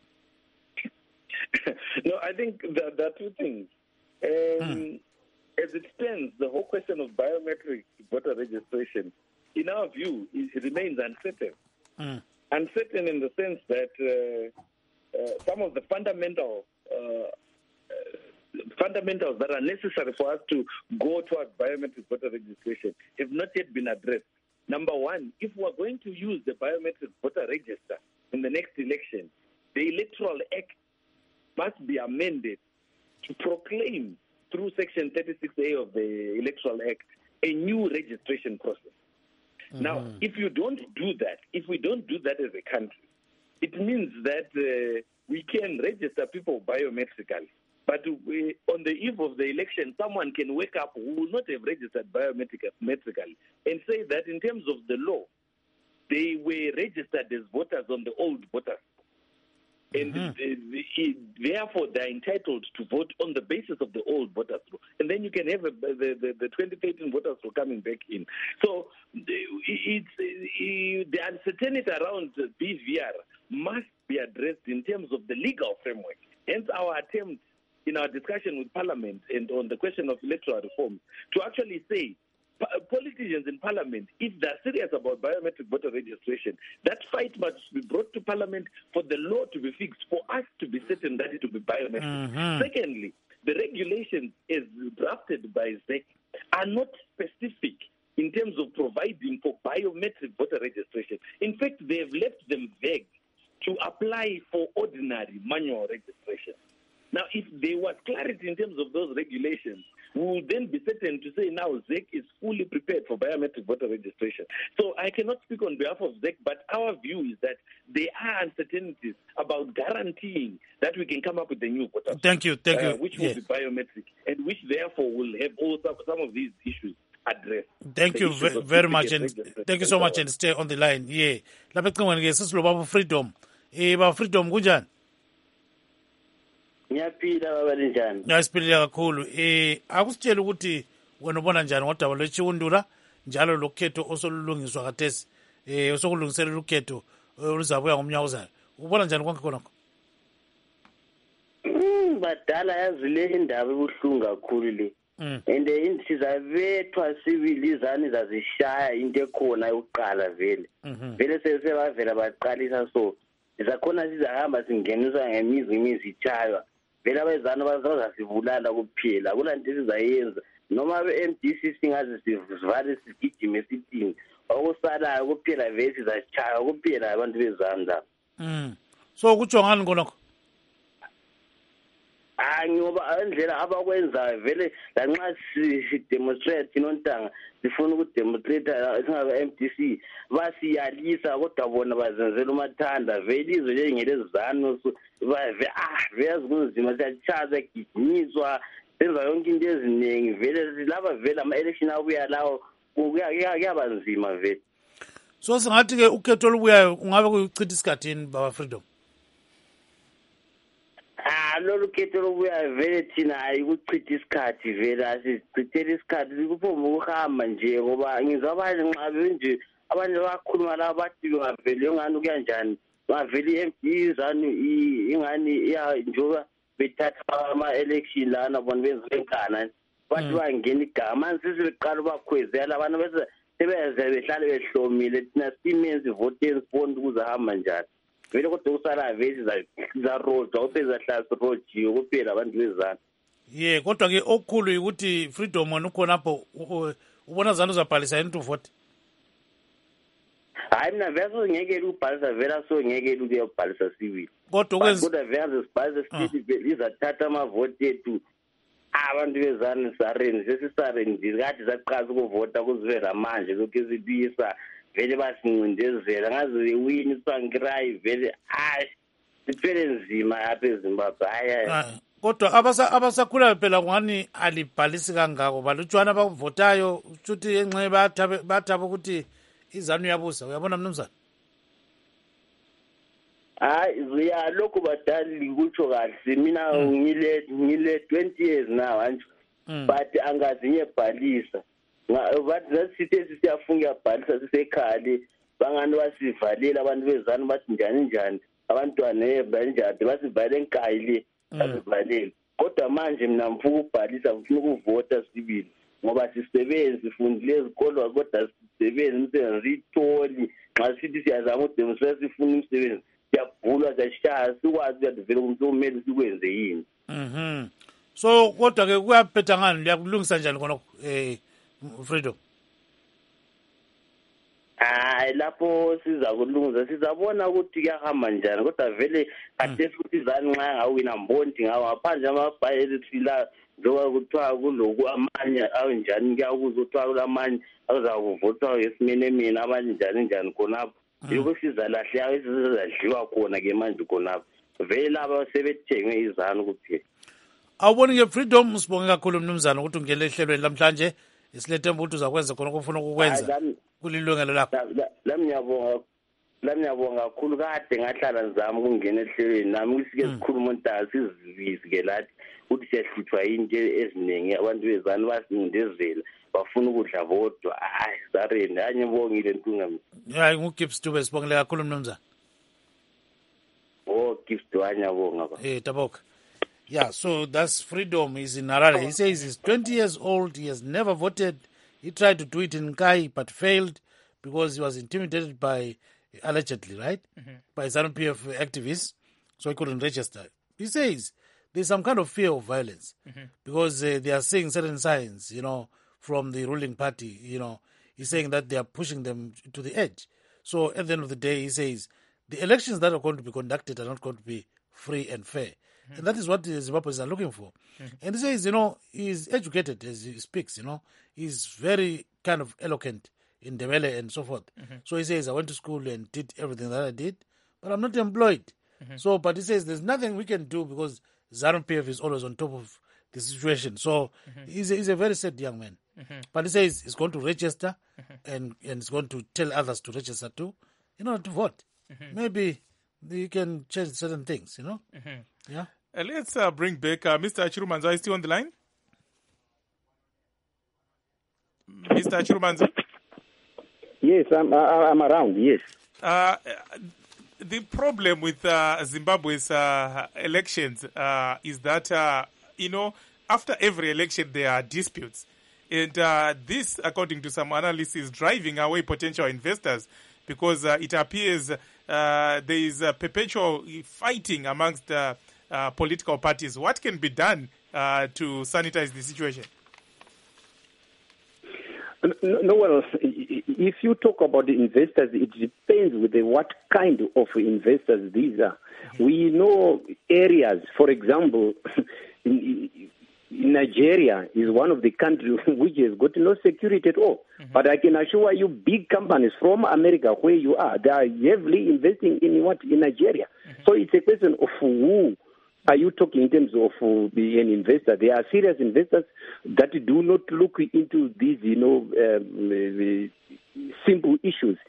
No, I think that there are two things. Um, mm. As it stands, the whole question of biometric voter registration, in our view, it remains uncertain. Mm. Uncertain in the sense that uh, uh, some of the fundamental uh, uh, fundamentals that are necessary for us to go towards biometric voter registration have not yet been addressed. number one, if we're going to use the biometric voter register in the next election, the Electoral Act must be amended to proclaim through Section thirty-six A of the Electoral Act a new registration process. Mm-hmm. Now, if you don't do that, if we don't do that as a country, it means that uh, we can register people biometrically. But we, on the eve of the election, someone can wake up who will not have registered biometrically and say that in terms of the law, they were registered as voters on the old voters. And mm-hmm. therefore, they're entitled to vote on the basis of the old voters law. And then you can have a, the, the, the twenty thirteen voters law coming back in. So it's, it, the uncertainty around B V R must be addressed in terms of the legal framework. Hence our attempt in our discussion with Parliament and on the question of electoral reform to actually say, politicians in Parliament, if they're serious about biometric voter registration, that fight must be brought to Parliament for the law to be fixed, for us to be certain that it will be biometric. Mm-hmm. Secondly, the regulations as drafted by Z E C are not specific in terms of providing for biometric voter registration. In fact, they have left them vague to apply for ordinary manual registration. Now, if there was clarity in terms of those regulations, we will then be certain to say now Z E C is fully prepared for biometric voter registration. So I cannot speak on behalf of Z E C, but our view is that there are uncertainties about guaranteeing that we can come up with a new voter.
Thank you, thank you.
Uh, which will
yeah.
be biometric, and which therefore will have also some of these issues addressed.
Thank you v- very much, and thank you so much, and stay on the line. Yeah, lapha ecingweni ke sisiloba freedom. Eh, ba freedom kunjani?
Ngiyaphila baba linjani?
Ngiyasiphilile kakhulu. Eh, akusitshela ukuthi wena ubona njani ngodaba lwechiundula njalo lokhetho osolulungiswa kathesi. Eh, osokulungiselela ukhetho oluzabuya ngomnyaka ozayo. Ubona njani konke khonokho?
Mm, badala yazi le indaba ebuhlungu kakhulu le. Mm. And insizwa bethwa civilizani zazishaya into ekhona yokuqala vele. Mm-hmm. Vele sesebavela baqalisa so. Izakhona sizahamba singeniswa ngemizi imizi ichaywa. Vele abezana bazazasibulala kuphela kulanto sizayenza noma be-M D C singaze sivale sigijime sithini okusalayo kuphela vele sizachaya kuphela abantu bezana.
Mm. So kutsho ngani konokho?
Ah, ngoba indlela abakwenzayo vele lanxa si demonstrate inontanga sifuna ukudemonstrate singabe M D C basiyalisa kodwa bona bazenzela umathanda vele izwe njengelezano bave ah veyazi kunzima siyachaza gijinyiswa senza yonke into eziningi vele laba vele ama election abuya lawo kuyabanzima vele.
So singathi ke ukhetho olubuyayo ungabe kuyichitha isikhathini baba freedom?
Ah, lolu khetho lobuya vele thina ayikuchitha isikhathi vele asichithela isikhathi kuphuma ukuhamba nje ngoba ngizwa abanye nxa benje abanye bakhuluma la bathi bavele ngani kuyanjani bavele i-M D zanu ingani ya njoba bethatha ama election lana bona benzenkana bathi bangena igama manje sibeqala bakhwezela abantu bese sebeze behlale behlomile thina simenzi voters bond kuzahamba njani vele kodwa kusala vele za road awupheza hlasi road yokuphela abantu bezana.
Yeah, kodwa ke okukhulu ukuthi freedom wona ukhona lapho ubona zalo zabhalisa into vote.
Hayi mina vese ngeke ukubhalisa vela so ngeke uke ubhalisa civil.
Kodwa kwenza
kodwa vele sibhalisa civil izathatha ama vote ethu abantu bezana sareni sesisareni kade saqhaza ukuvota kuzivela manje lokho izibisa vele basincindezela ngaze win sangirai vele ayi siphele nzima apha eZimbabwe hayi.
Kodwa abasa abasakhula phela ngani alibhalisi kangako balutshwana abavotayo uthi enxe bathabe bathaba ukuthi izanu yabusa uyabona mnumzana.
Hayi ziya lokho badali kutsho kahle mina ngile ngile twenty years now anje but angazinye bhalisa bathi zasithe siyafunga bhalisa sisekhali bangani basivalela abantu bezana bathi njani njani abantwana banjani basivale enkayile basivalele kodwa manje mina mfuka ukubhalisa ngifuna ukuvota sibili ngoba sisebenzi sifundile ezikolo kodwa sisebenzi umsebenzi itholi nxa sithi siyazama udemonstrate sifuna umsebenzi siyabhulwa siyashaya sikwazi ukuvela umuntu omele sikwenze yini.
Mhm. So kodwa ke kuyaphetha ngani liyakulungisa njani khona eh freedom?
hayi lapho siza kulungisa sizabona ukuthi kuyahamba njani kodwa vele khathesi ukuthi izani nxa ngawina mbondi ngawo ngaphandle amabhayethi la njengoba kuthiwa kuloku amanye awunjani kuyakuza kuthiwa kulamanye azakuvotwa ngesimenemene abanye njani njani khonapho yiko sizalahle esizadliwa khona ke manje khonapho vele laba sebethenge izani kuphela.
Awuboni ke Freedom, sibonge kakhulu mnumzana ukuthi ungene ehlelweni namhlanje. Isilethemba ukuthi uzakwenza khona okufuna ukukwenza kulilungelo lakho.
Lami ngiyabonga lami ngiyabonga kakhulu kade ngahlala nizama ukungena ehlelweni nami kusike sikhuluma ntasi sizibizi ke lathi ukuthi siyahluthwa into eziningi abantu bezani basindezela bafuna ukudla vodwa hayi sareni anye ngibongile ntunga mina.
Hayi nguGibbs Dube, sibongile kakhulu mnumzana.
Oh Gibbs Dube ngiyabonga ba.
Eh taboka. Yeah, so that's Freedom. He's in Harare. He says he's twenty years old. He has never voted. He tried to do it in Kai, but failed because he was intimidated by, allegedly, right, mm-hmm. by ZANU-P F activists, so he couldn't register. He says there's some kind of fear of violence mm-hmm. because uh, they are seeing certain signs, you know, from the ruling party. You know, he's saying that they are pushing them to the edge. So at the end of the day, he says the elections that are going to be conducted are not going to be free and fair. And that is what the Zimbabweans are looking for. Mm-hmm. And he says, you know, he's educated as he speaks, you know. He's very kind of eloquent in Ndebele and so forth. Mm-hmm. So he says, I went to school and did everything that I did, but I'm not employed. Mm-hmm. So, but he says, there's nothing we can do because ZANU-P F is always on top of the situation. So mm-hmm. he's, a, he's a very sad young man. Mm-hmm. But he says he's going to register mm-hmm. and, and he's going to tell others to register too in order to vote. Mm-hmm. Maybe you can change certain things, you know. Mm-hmm. Yeah.
Uh, let's uh, bring back uh, Mister Chirumanzo. Are you still on the line? Mister Chirumanzo?
Yes, I'm, I'm around, yes.
Uh, the problem with uh, Zimbabwe's uh, elections uh, is that, uh, you know, after every election there are disputes. And uh, this, according to some analysts, is driving away potential investors because uh, it appears uh, there is a perpetual fighting amongst uh, Uh, political parties. What can be done uh, to sanitize the situation?
No, no, well, if you talk about the investors, it depends with the, what kind of investors these are. Mm-hmm. We know areas, for example, in, in Nigeria is one of the countries which has got no security at all. Mm-hmm. But I can assure you, big companies from America, where you are, they are heavily investing in what in Nigeria. Mm-hmm. So it's a question of who are you talking in terms of uh, being an investor? There are serious investors that do not look into these, you know, um, uh, simple issues.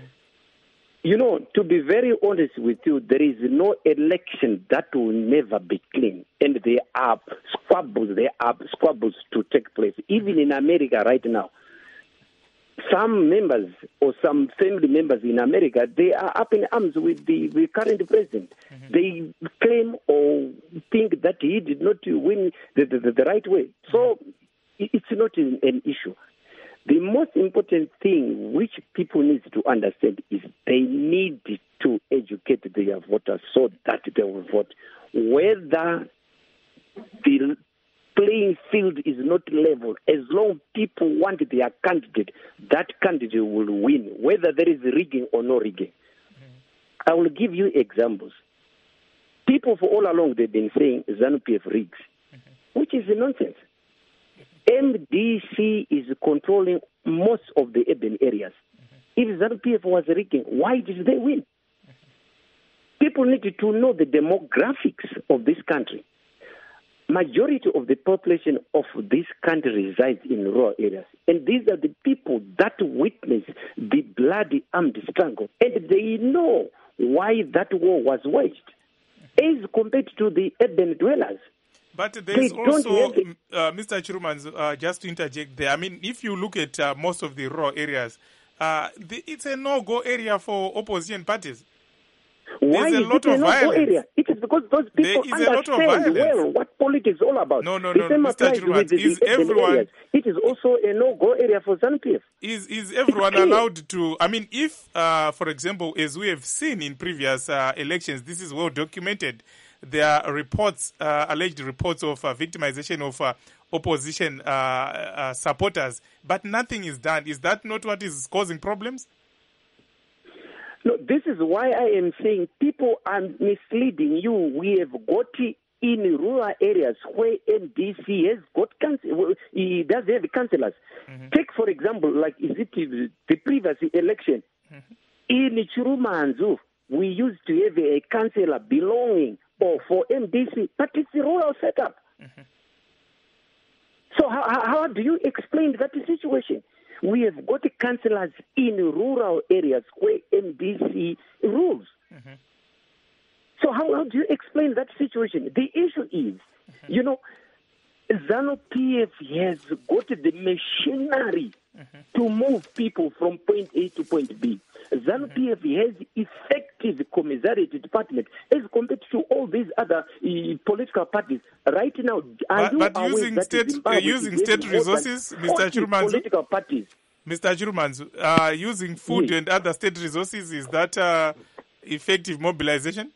You know, to be very honest with you, there is no election that will never be clean. And there are squabbles, there are squabbles to take place. Even in America right now, some members or some family members in America, they are up in arms with the, the current president. Mm-hmm. They claim or think that he did not win the, the, the right way. So it's not an, an issue. The most important thing which people need to understand is they need to educate their voters so that they will vote. Whether the playing field is not level, as long as people want their candidate, that candidate will win, whether there is rigging or no rigging. Mm-hmm. I will give you examples. People for all along, they've been saying ZANU-P F rigs, mm-hmm. which is nonsense. M D C is controlling most of the urban areas. Mm-hmm. If ZANU-P F was rigging, why did they win? Mm-hmm. People need to know the demographics of this country. Majority of the population of this country resides in rural areas. And these are the people that witness the bloody armed struggle. And they know why that war was waged, as compared to the urban dwellers.
But there's also, the... uh, Mister Chirumanzo, uh, just to interject there, I mean, if you look at uh, most of the rural areas, uh, the, it's a no-go area for opposition parties.
Why
There's
is
a lot
it a
of
no-go
violence.
area? It is because those people understand well what politics is all about.
No, no,
the
no,
same
Mister
applies
Chirumanzo,
with the
is
urban
everyone...
areas. It is also a no-go area for ZANU-P F.
Is is everyone allowed to... I mean, if, uh, for example, as we have seen in previous uh, elections, this is well documented, there are reports, uh, alleged reports of uh, victimization of uh, opposition uh, uh, supporters, but nothing is done. Is that not what is causing problems?
No, this is why I am saying people are misleading you. We have got in rural areas where M D C has got council, he does have councillors. Mm-hmm. Take, for example, like is it the previous election mm-hmm. in Chirumanzu, we used to have a councillor belonging or for M D C, but it's a rural setup. Mm-hmm. So how, how do you explain that situation? We have got councillors in rural areas where M D C rules. Mm-hmm. So how, how do you explain that situation? The issue is, mm-hmm. you know, ZANU-P F has got the machinery mm-hmm. to move people from point A to point B. ZANU-P F mm-hmm. has effective commissariat department as compared to all these other uh, political parties. Right now, are
but,
you
but
aware
using
that
state, uh, using state resources, Mister Chirumanzu,
political parties?
Mister Chirumanzu, uh, using food yes. and other state resources, is that uh, effective mobilization?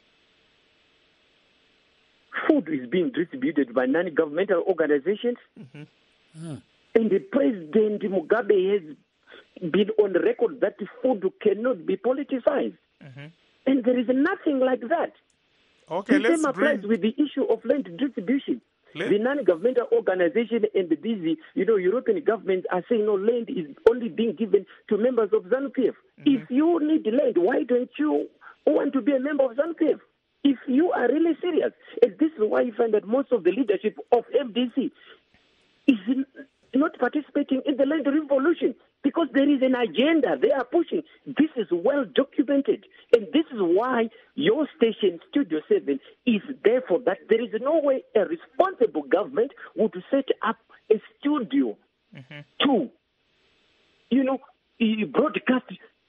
Food is being distributed by non-governmental organizations. Mm-hmm. Mm. And the President Mugabe has been on record that food cannot be politicized. Mm-hmm. And there is nothing like that.
Okay,
the
let's
same applies
bring...
with the issue of land distribution.
Let...
The non-governmental organization and the you know, European governments are saying no, land is only being given to members of ZANU-P F. Mm-hmm. If you need land, why don't you want to be a member of ZANU-P F? If you are really serious, and this is why you find that most of the leadership of M D C is not participating in the land revolution because there is an agenda they are pushing. This is well documented, and this is why your station, Studio seven, is there for that. There is no way a responsible government would set up a studio mm-hmm. to, you know, broadcast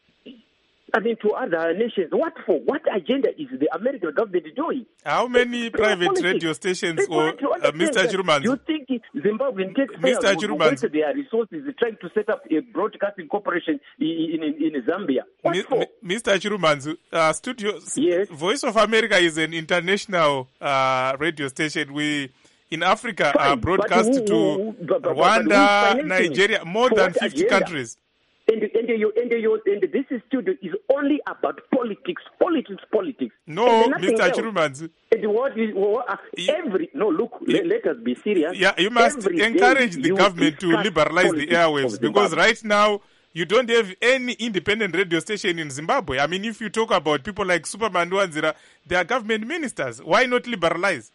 I mean, to other nations. What for? What agenda is the American government doing?
How many it's private politics. radio stations or uh, Mister Chirumanzu?
You think Zimbabwean taxpayers will waste their resources trying to set up a broadcasting corporation in, in, in Zambia? What
Mi-
for?
Mister Chirumanzu, uh, studio,
yes.
Voice of America is an international uh, radio station. We in Africa
Fine,
are broadcast
who,
to
who, but, but,
Rwanda,
but
Nigeria, more
for
than fifty
agenda?
countries.
And, and, and, and, and this studio is only about politics, politics, politics.
No, Mister Chirumanzu.
And what is what, uh, every no look?
Yeah.
Let, let us be serious.
Yeah, you must every encourage the government to liberalize the airwaves because right now you don't have any independent radio station in Zimbabwe. I mean, if you talk about people like Superman Nwanzira, they are government ministers. Why not liberalize?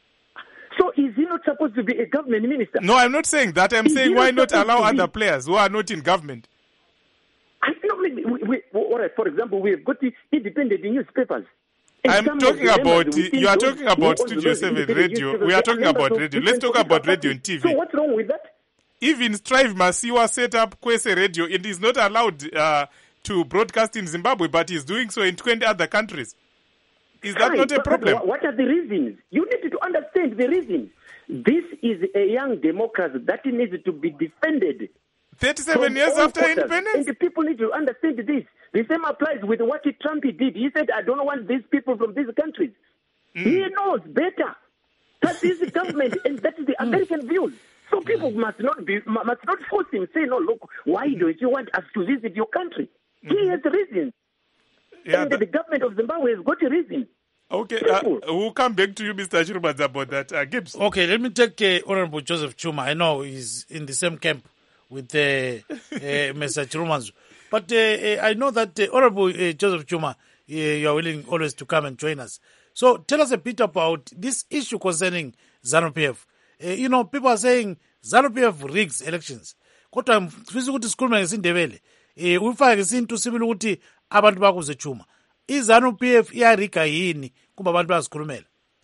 So is he not supposed to be a government minister?
No, I'm not saying that. I'm is saying why not allow other players who are not in government?
I know, we, we, we, all right, for example, we have got the independent newspapers.
I'm talking about, you are talking about Studio seven radio. We are talking about radio. Let's talk about radio and T V.
So what's wrong with that?
Even Strive Masiwa set up Kwese Radio. It is not allowed uh, to broadcast in Zimbabwe, but he's doing so in twenty other countries. Is that
right,
not a problem?
What are the reasons? You need to understand the reasons. This is a young democracy that needs to be defended.
thirty-seven years after
quarters.
independence?
And the people need to understand this. The same applies with what Trump did. He said, I don't want these people from these countries. Mm. He knows better. That is the government, and that is the American view. So people must not be must not force him, say, no, look, why don't you want us to visit your country? Mm. He has reasons. Yeah, and that... the government of Zimbabwe has got a reason.
Okay, uh, we'll come back to you, Mister Chirumanzu, about that. Uh, Gibbs.
Okay, let me take uh, Honorable Joseph Chuma. I know he's in the same camp with uh, uh, Mister Chirumanzu. But uh, uh, I know that uh, Honorable uh, Joseph Chuma, uh, you are willing always to come and join us. So tell us a bit about this issue concerning ZANU-P F. Uh, you know, people are saying ZANU-P F rigs elections. Kodwa mfisa ukuthi sikhulume ngesindebele. Eh ufake isintu sibili ukuthi abantu bakuze Chuma. iZANU-P F iyariga yini kuba abantu bazikhulumela?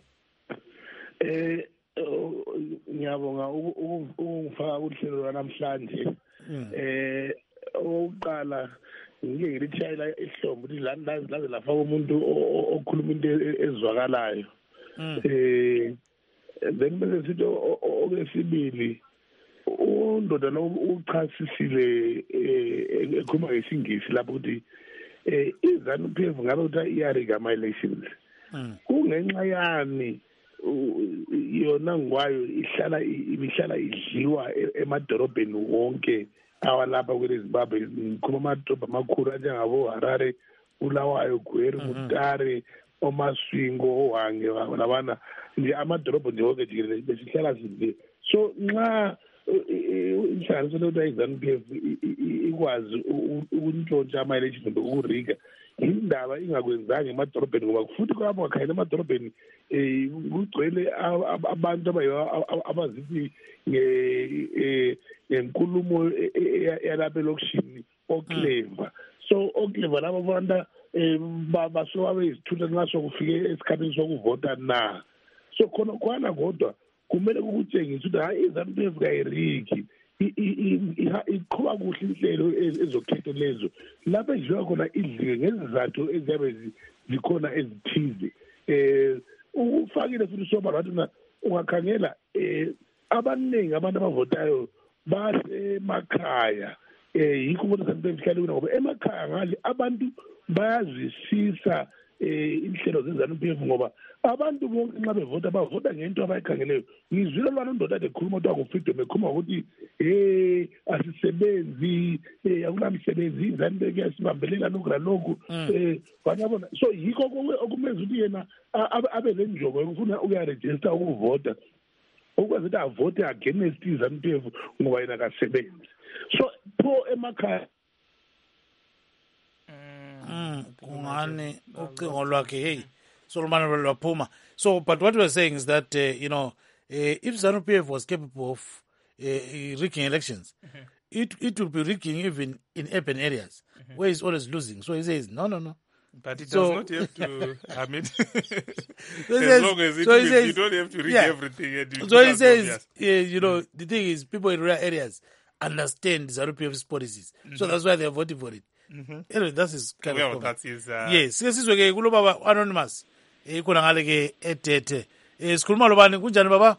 Eh ngiyabonga ukungifaka kuhlelo namhlanje. Eh oqala ngike ngilitshayela ihlombe ukuthi lazi lazi lafaka umuntu okhuluma into ezwakalayo. Eh then bese sithi okwesibili undoda lo uchasisile ekhuluma ngesingisi lapho ukuthi eh iZANU-P F ngabe uthi iyariga ama elections. Kungenxa yani yona ngwayo ihlala ibihlala idliwa emadorobheni wonke awalapha kwele Zimbabwe ngikhuluma amadorobha amakhulu njengabo Harare Bulawayo, Gweri, Mutare, Omaswingo, Wange, Lavana, nje amadolobho nje wonke jikelele besihlala sithi so nxa inhlanganiso lodwa i-ZANU-P F ikwazi ukuntshontsha ama-election ukurika indaba ingakwenzanga emadolobheni ngoba futhi kwabo ngakhayela emadolobheni um kugcwele abantu abazithi ngenkulumo yalapha elokishini okleva so okleva laba bantu um basuke babe yizithutha nxa sokufike esikhathini sokuvota na so khona khona kodwa kumele ukutshengisa ukuthi hayi i-ZANU-P F kayiriki iqhuba kuhle inhlelo ezokhetho lezo lapho edliwa khona idlike ngezizathu eziyabe zikhona ezithize um ufakile futhi sobala wathi na ungakhangela um abaningi abantu abavotayo basemakhaya um yikho ukuthi i-ZANU-P F ihlale kuna ngoba emakhaya ngale abantu bayazwisisa um inhlelo ze-ZANU-P F ngoba abantu bonke nxa bevota bavota ngento abayikhangeleyo ngizwile lwana undoda ade khuluma ukuthi akufreedom ekhuluma ukuthi hey asisebenzi um akunamsebenzi i-ZANU-P F kuyasibambelela lokhu nalokhu um wanyabona so yikho okumenza ukuthi yena abe nenjongo yokufuna ukuyarejista ukuvota ukwazi ukuthi avote against i-ZANU-P F ngoba yena kasebenzi so pho emakhaya
kungani ucingo lwakhe hey Solomon Lwapuma. So, but what we're saying is that, uh, you know, uh, if ZANU-P F was capable of uh, rigging elections, mm-hmm. it it would be rigging even in urban areas mm-hmm. where it's always losing. So he says, no, no, no.
But it
so,
does not have to, I mean,
so
as
says,
long as it
so
will,
says,
you don't have to rig
yeah.
everything. And
so he says,
yes.
uh, you know, mm-hmm. the thing is, people in rural areas understand ZANU-P F's policies. Mm-hmm. So that's why they're voting for it.
Mm-hmm.
Anyway, that's his kind
well,
of
that is, uh...
yes, sizwe ke kulo baba anonymous ikhona ngale ke edethe eh sikhuluma lobani kunjani baba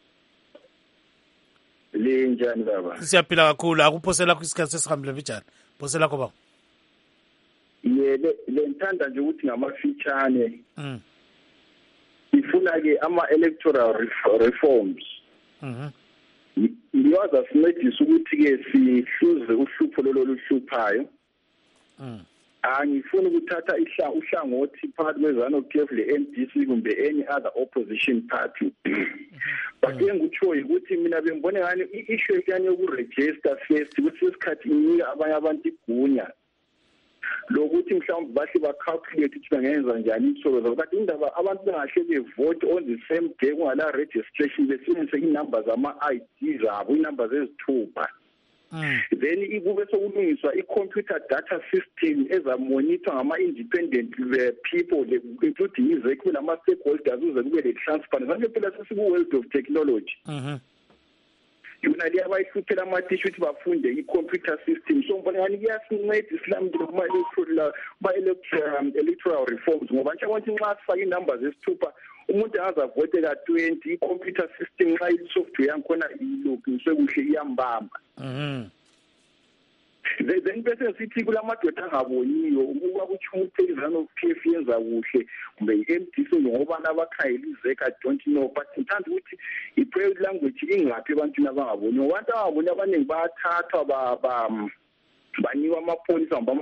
linjani baba
siyaphila kakhulu akuphosela kwisikhathi sesihambile njani phosela ko baba
yele lentanda nje ukuthi ngamafitshane
mm
ifuna ke ama electoral reforms
mhm
liyaza sincedisa ukuthi ke sihluze uhlupho lolo luhluphayo
mm
angifuni ukuthatha ihla uhlangothi phakathi kwe-ZANU-P F le-M D C kumbe any other opposition party but engikutsho ukuthi mina bengibone ngani i-issue yani yokuregister first ukuthi sesikhathi inika abanye abantu igunya lokuthi mhlawumbe bahle bacalculate ukuthi bangenza njani isolo zabo kanti indaba abantu bengahle bevote on the same day kungala registration besebenzise i-number zama-I D zabo i-number zezithupha
Mm.
then ikube sokulungiswa i-computer data system ezamonitor ngama-independent people including izekhu nama-stakeholders uze kube le-transparency ngakho phela sesiku-world of technology
mhm
yona le abayihluphela amatisha ukuthi bafunde i-computer system so ngibona ngani kuyasinceda isilamdile kuma-electoral reforms ngoba nje abantu nxa sifake i-numbers ezithupha umuntu angazavote ka-twenty i-computer system nxa i-software yankhona ilungiswe kuhle iyambamba
mhm
then bese sithi kulamadoda angaboniyo ukuba kutsho ukuthi i-ZANU-P F yenza kuhle kumbe i-M D C ngoba nabakhayela izeka I don't know but ngithanda ukuthi i-prayer language ingaphi ebantwini abangaboniyo abantu abangaboni abaningi bayathathwa banikwa amapholisa ngoba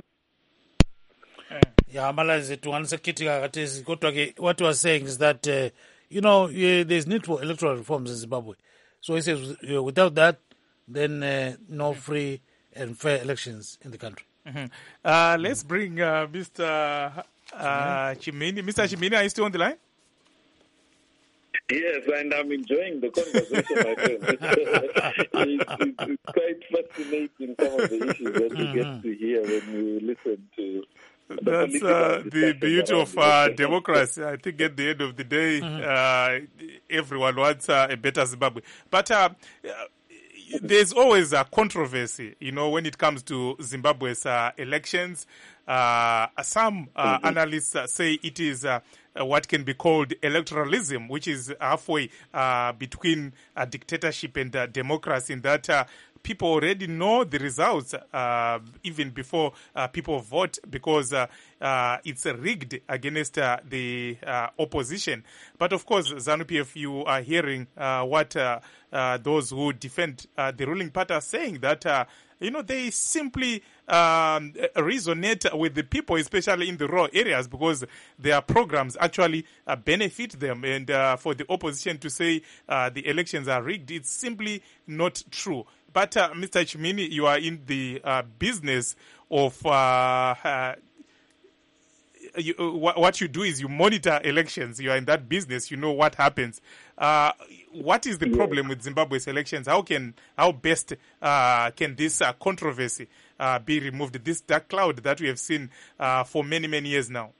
yeah amalazi zethu nganisekhitika kathesi kodwa ke what was saying is that uh, you know uh, there's need for electoral reforms in Zimbabwe so he says uh, without that then uh, no free and fair elections in the country.
Mm-hmm. Uh, let's bring uh, Mister Uh, Chimini. Mister Chimini, are you still on the line?
Yes, and I'm enjoying the conversation, my friend. it's, it's quite fascinating, some of the issues that mm-hmm. we get to hear when we listen to
That's uh, the beauty of uh, democracy. I think at the end of the day, mm-hmm. uh, everyone wants uh, a better Zimbabwe. But uh, there's always a controversy, you know, when it comes to Zimbabwe's uh, elections. Uh, some uh, mm-hmm. analysts uh, say it is uh, what can be called electoralism, which is halfway uh, between uh, dictatorship and uh, democracy, in that uh, people already know the results uh, even before uh, people vote because uh, uh, it's rigged against uh, the uh, opposition. But of course, ZANU-P F, you are hearing uh, what uh, uh, those who defend uh, the ruling party are saying, that uh, you know, they simply um, resonate with the people, especially in the rural areas, because their programs actually uh, benefit them. And uh, for the opposition to say uh, the elections are rigged, it's simply not true. But uh, Mister Chimini, you are in the uh, business of uh, uh, you, uh, what you do is you monitor elections. You are in that business. You know what happens. Uh, what is the problem with Zimbabwe's elections? How can how best uh, can this uh, controversy uh, be removed? This dark cloud that we have seen uh, for many many years now.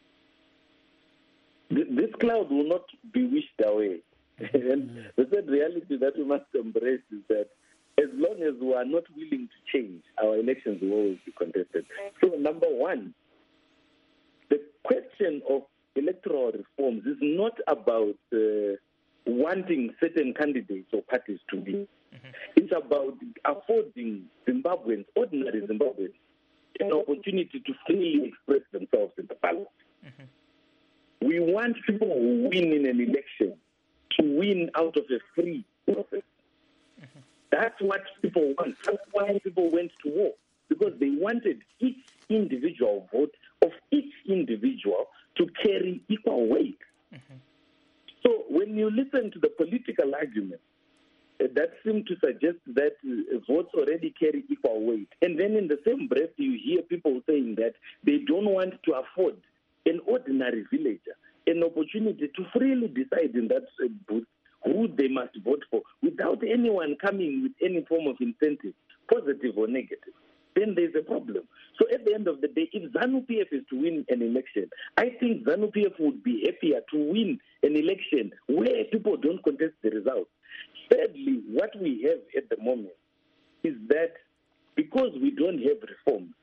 This cloud will not be wished away. And the third reality that we must embrace is that as long as we are not willing to change, our elections will always be contested. So, number one, the question of electoral reforms is not about uh, wanting certain candidates or parties to win. Mm-hmm. It's about affording Zimbabweans, ordinary Zimbabweans, an opportunity to freely express themselves in the ballot. Mm-hmm. We want people who win in an election to win out of a free process. Mm-hmm. That's what people want. That's why people went to war, because they wanted each individual vote of each individual to carry equal weight. Mm-hmm. So when you listen to the political arguments uh, that seem to suggest that uh, votes already carry equal weight, and then in the same breath you hear people saying that they don't want to afford an ordinary villager an opportunity to freely decide in that uh, booth who they must vote for without anyone coming with any form of incentive, positive or negative, then there's a problem. So at the end of the day, if ZANU-P F is to win an election, I think ZANU-P F would be happier to win an election where people don't contest the results. Thirdly, what we have at the moment is that because we don't have reforms,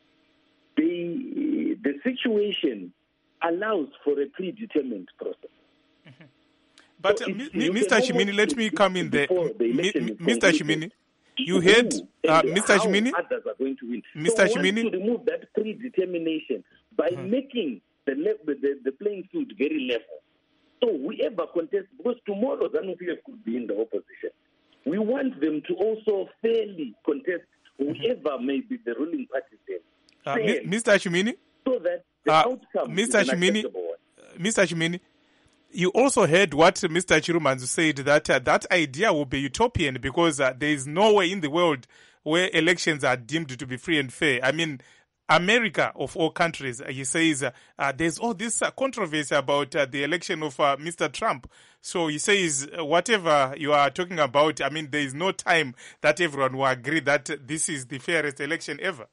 the, the situation allows for a predetermined process.
Mm-hmm. But so uh, Mister Chimini, let me come in there. the Mister Chimini, you heard uh, Mister Chimini?
Others are going to win.
Mister
So
Chimini?
want to remove that predetermination by mm-hmm. making the, le- the the playing field very level. So whoever contests, because tomorrow ZANU-P F could be in the opposition. We want them to also fairly contest whoever mm-hmm. may be the ruling party there.
Uh, Mister Chimini?
So that the
uh,
outcome
Mister
is an
Chimini,
acceptable one.
Mister Chimini, you also heard what Mister Chirumanzu said, that uh, that idea will be utopian because uh, there is no way in the world where elections are deemed to be free and fair. I mean, America, of all countries, uh, he says uh, uh, there's all this uh, controversy about uh, the election of uh, Mister Trump. So he says uh, whatever you are talking about, I mean, there is no time that everyone will agree that this is the fairest election ever.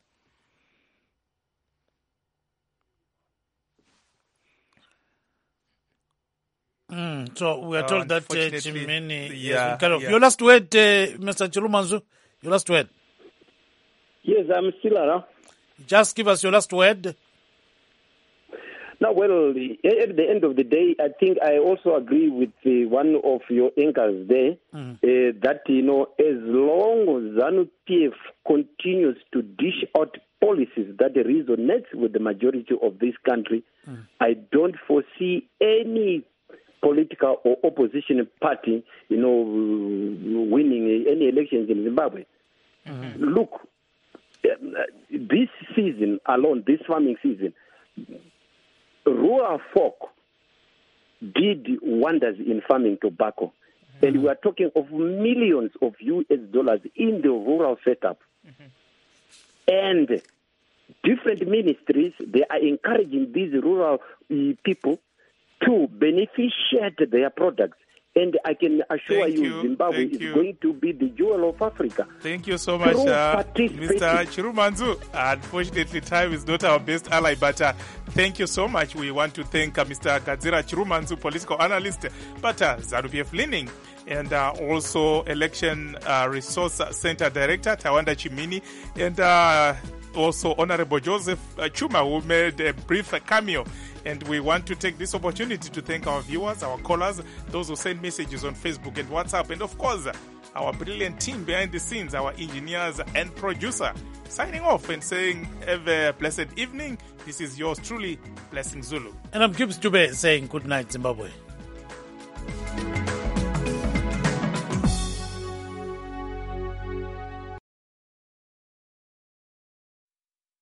Mm, so we are told
uh,
that uh, Chimini,
yeah,
yes, kind of.
yeah.
Your last word, uh, Mister Chirumanzu, your last word.
Yes, I'm still around.
Just give us your last word.
Now, well, at the end of the day, I think I also agree with uh, one of your anchors there, mm. uh, that, you know, as long as ZANU-P F continues to dish out policies that resonate with the majority of this country, mm. I don't foresee any political or opposition party, you know, winning any elections in Zimbabwe. Mm-hmm. Look, this season alone, this farming season, rural folk did wonders in farming tobacco. Mm-hmm. And we are talking of millions of U S dollars in the rural setup. Mm-hmm. And different ministries, they are encouraging these rural uh, people to beneficiate their products. And I can assure
Thank
you,
you.
Zimbabwe
Thank
is
you.
going to be the jewel of Africa.
Thank you so much, uh, Mister Chirumanzu. Unfortunately, time is not our best ally, but uh, thank you so much. We want to thank uh, Mister Gadzira Chirumanzu, political analyst, but uh, ZANU-P F leaning, and uh, also Election uh, Resource Center Director, Tawanda Chimini, and uh, also Honorable Joseph uh, Chuma, who made a brief cameo. And we want to take this opportunity to thank our viewers, our callers, those who send messages on Facebook and WhatsApp, and of course, our brilliant team behind the scenes, our engineers and producer. Signing off and saying, have a blessed evening. This is yours truly, Blessing Zulu.
And I'm Gibbs Dube saying good night, Zimbabwe.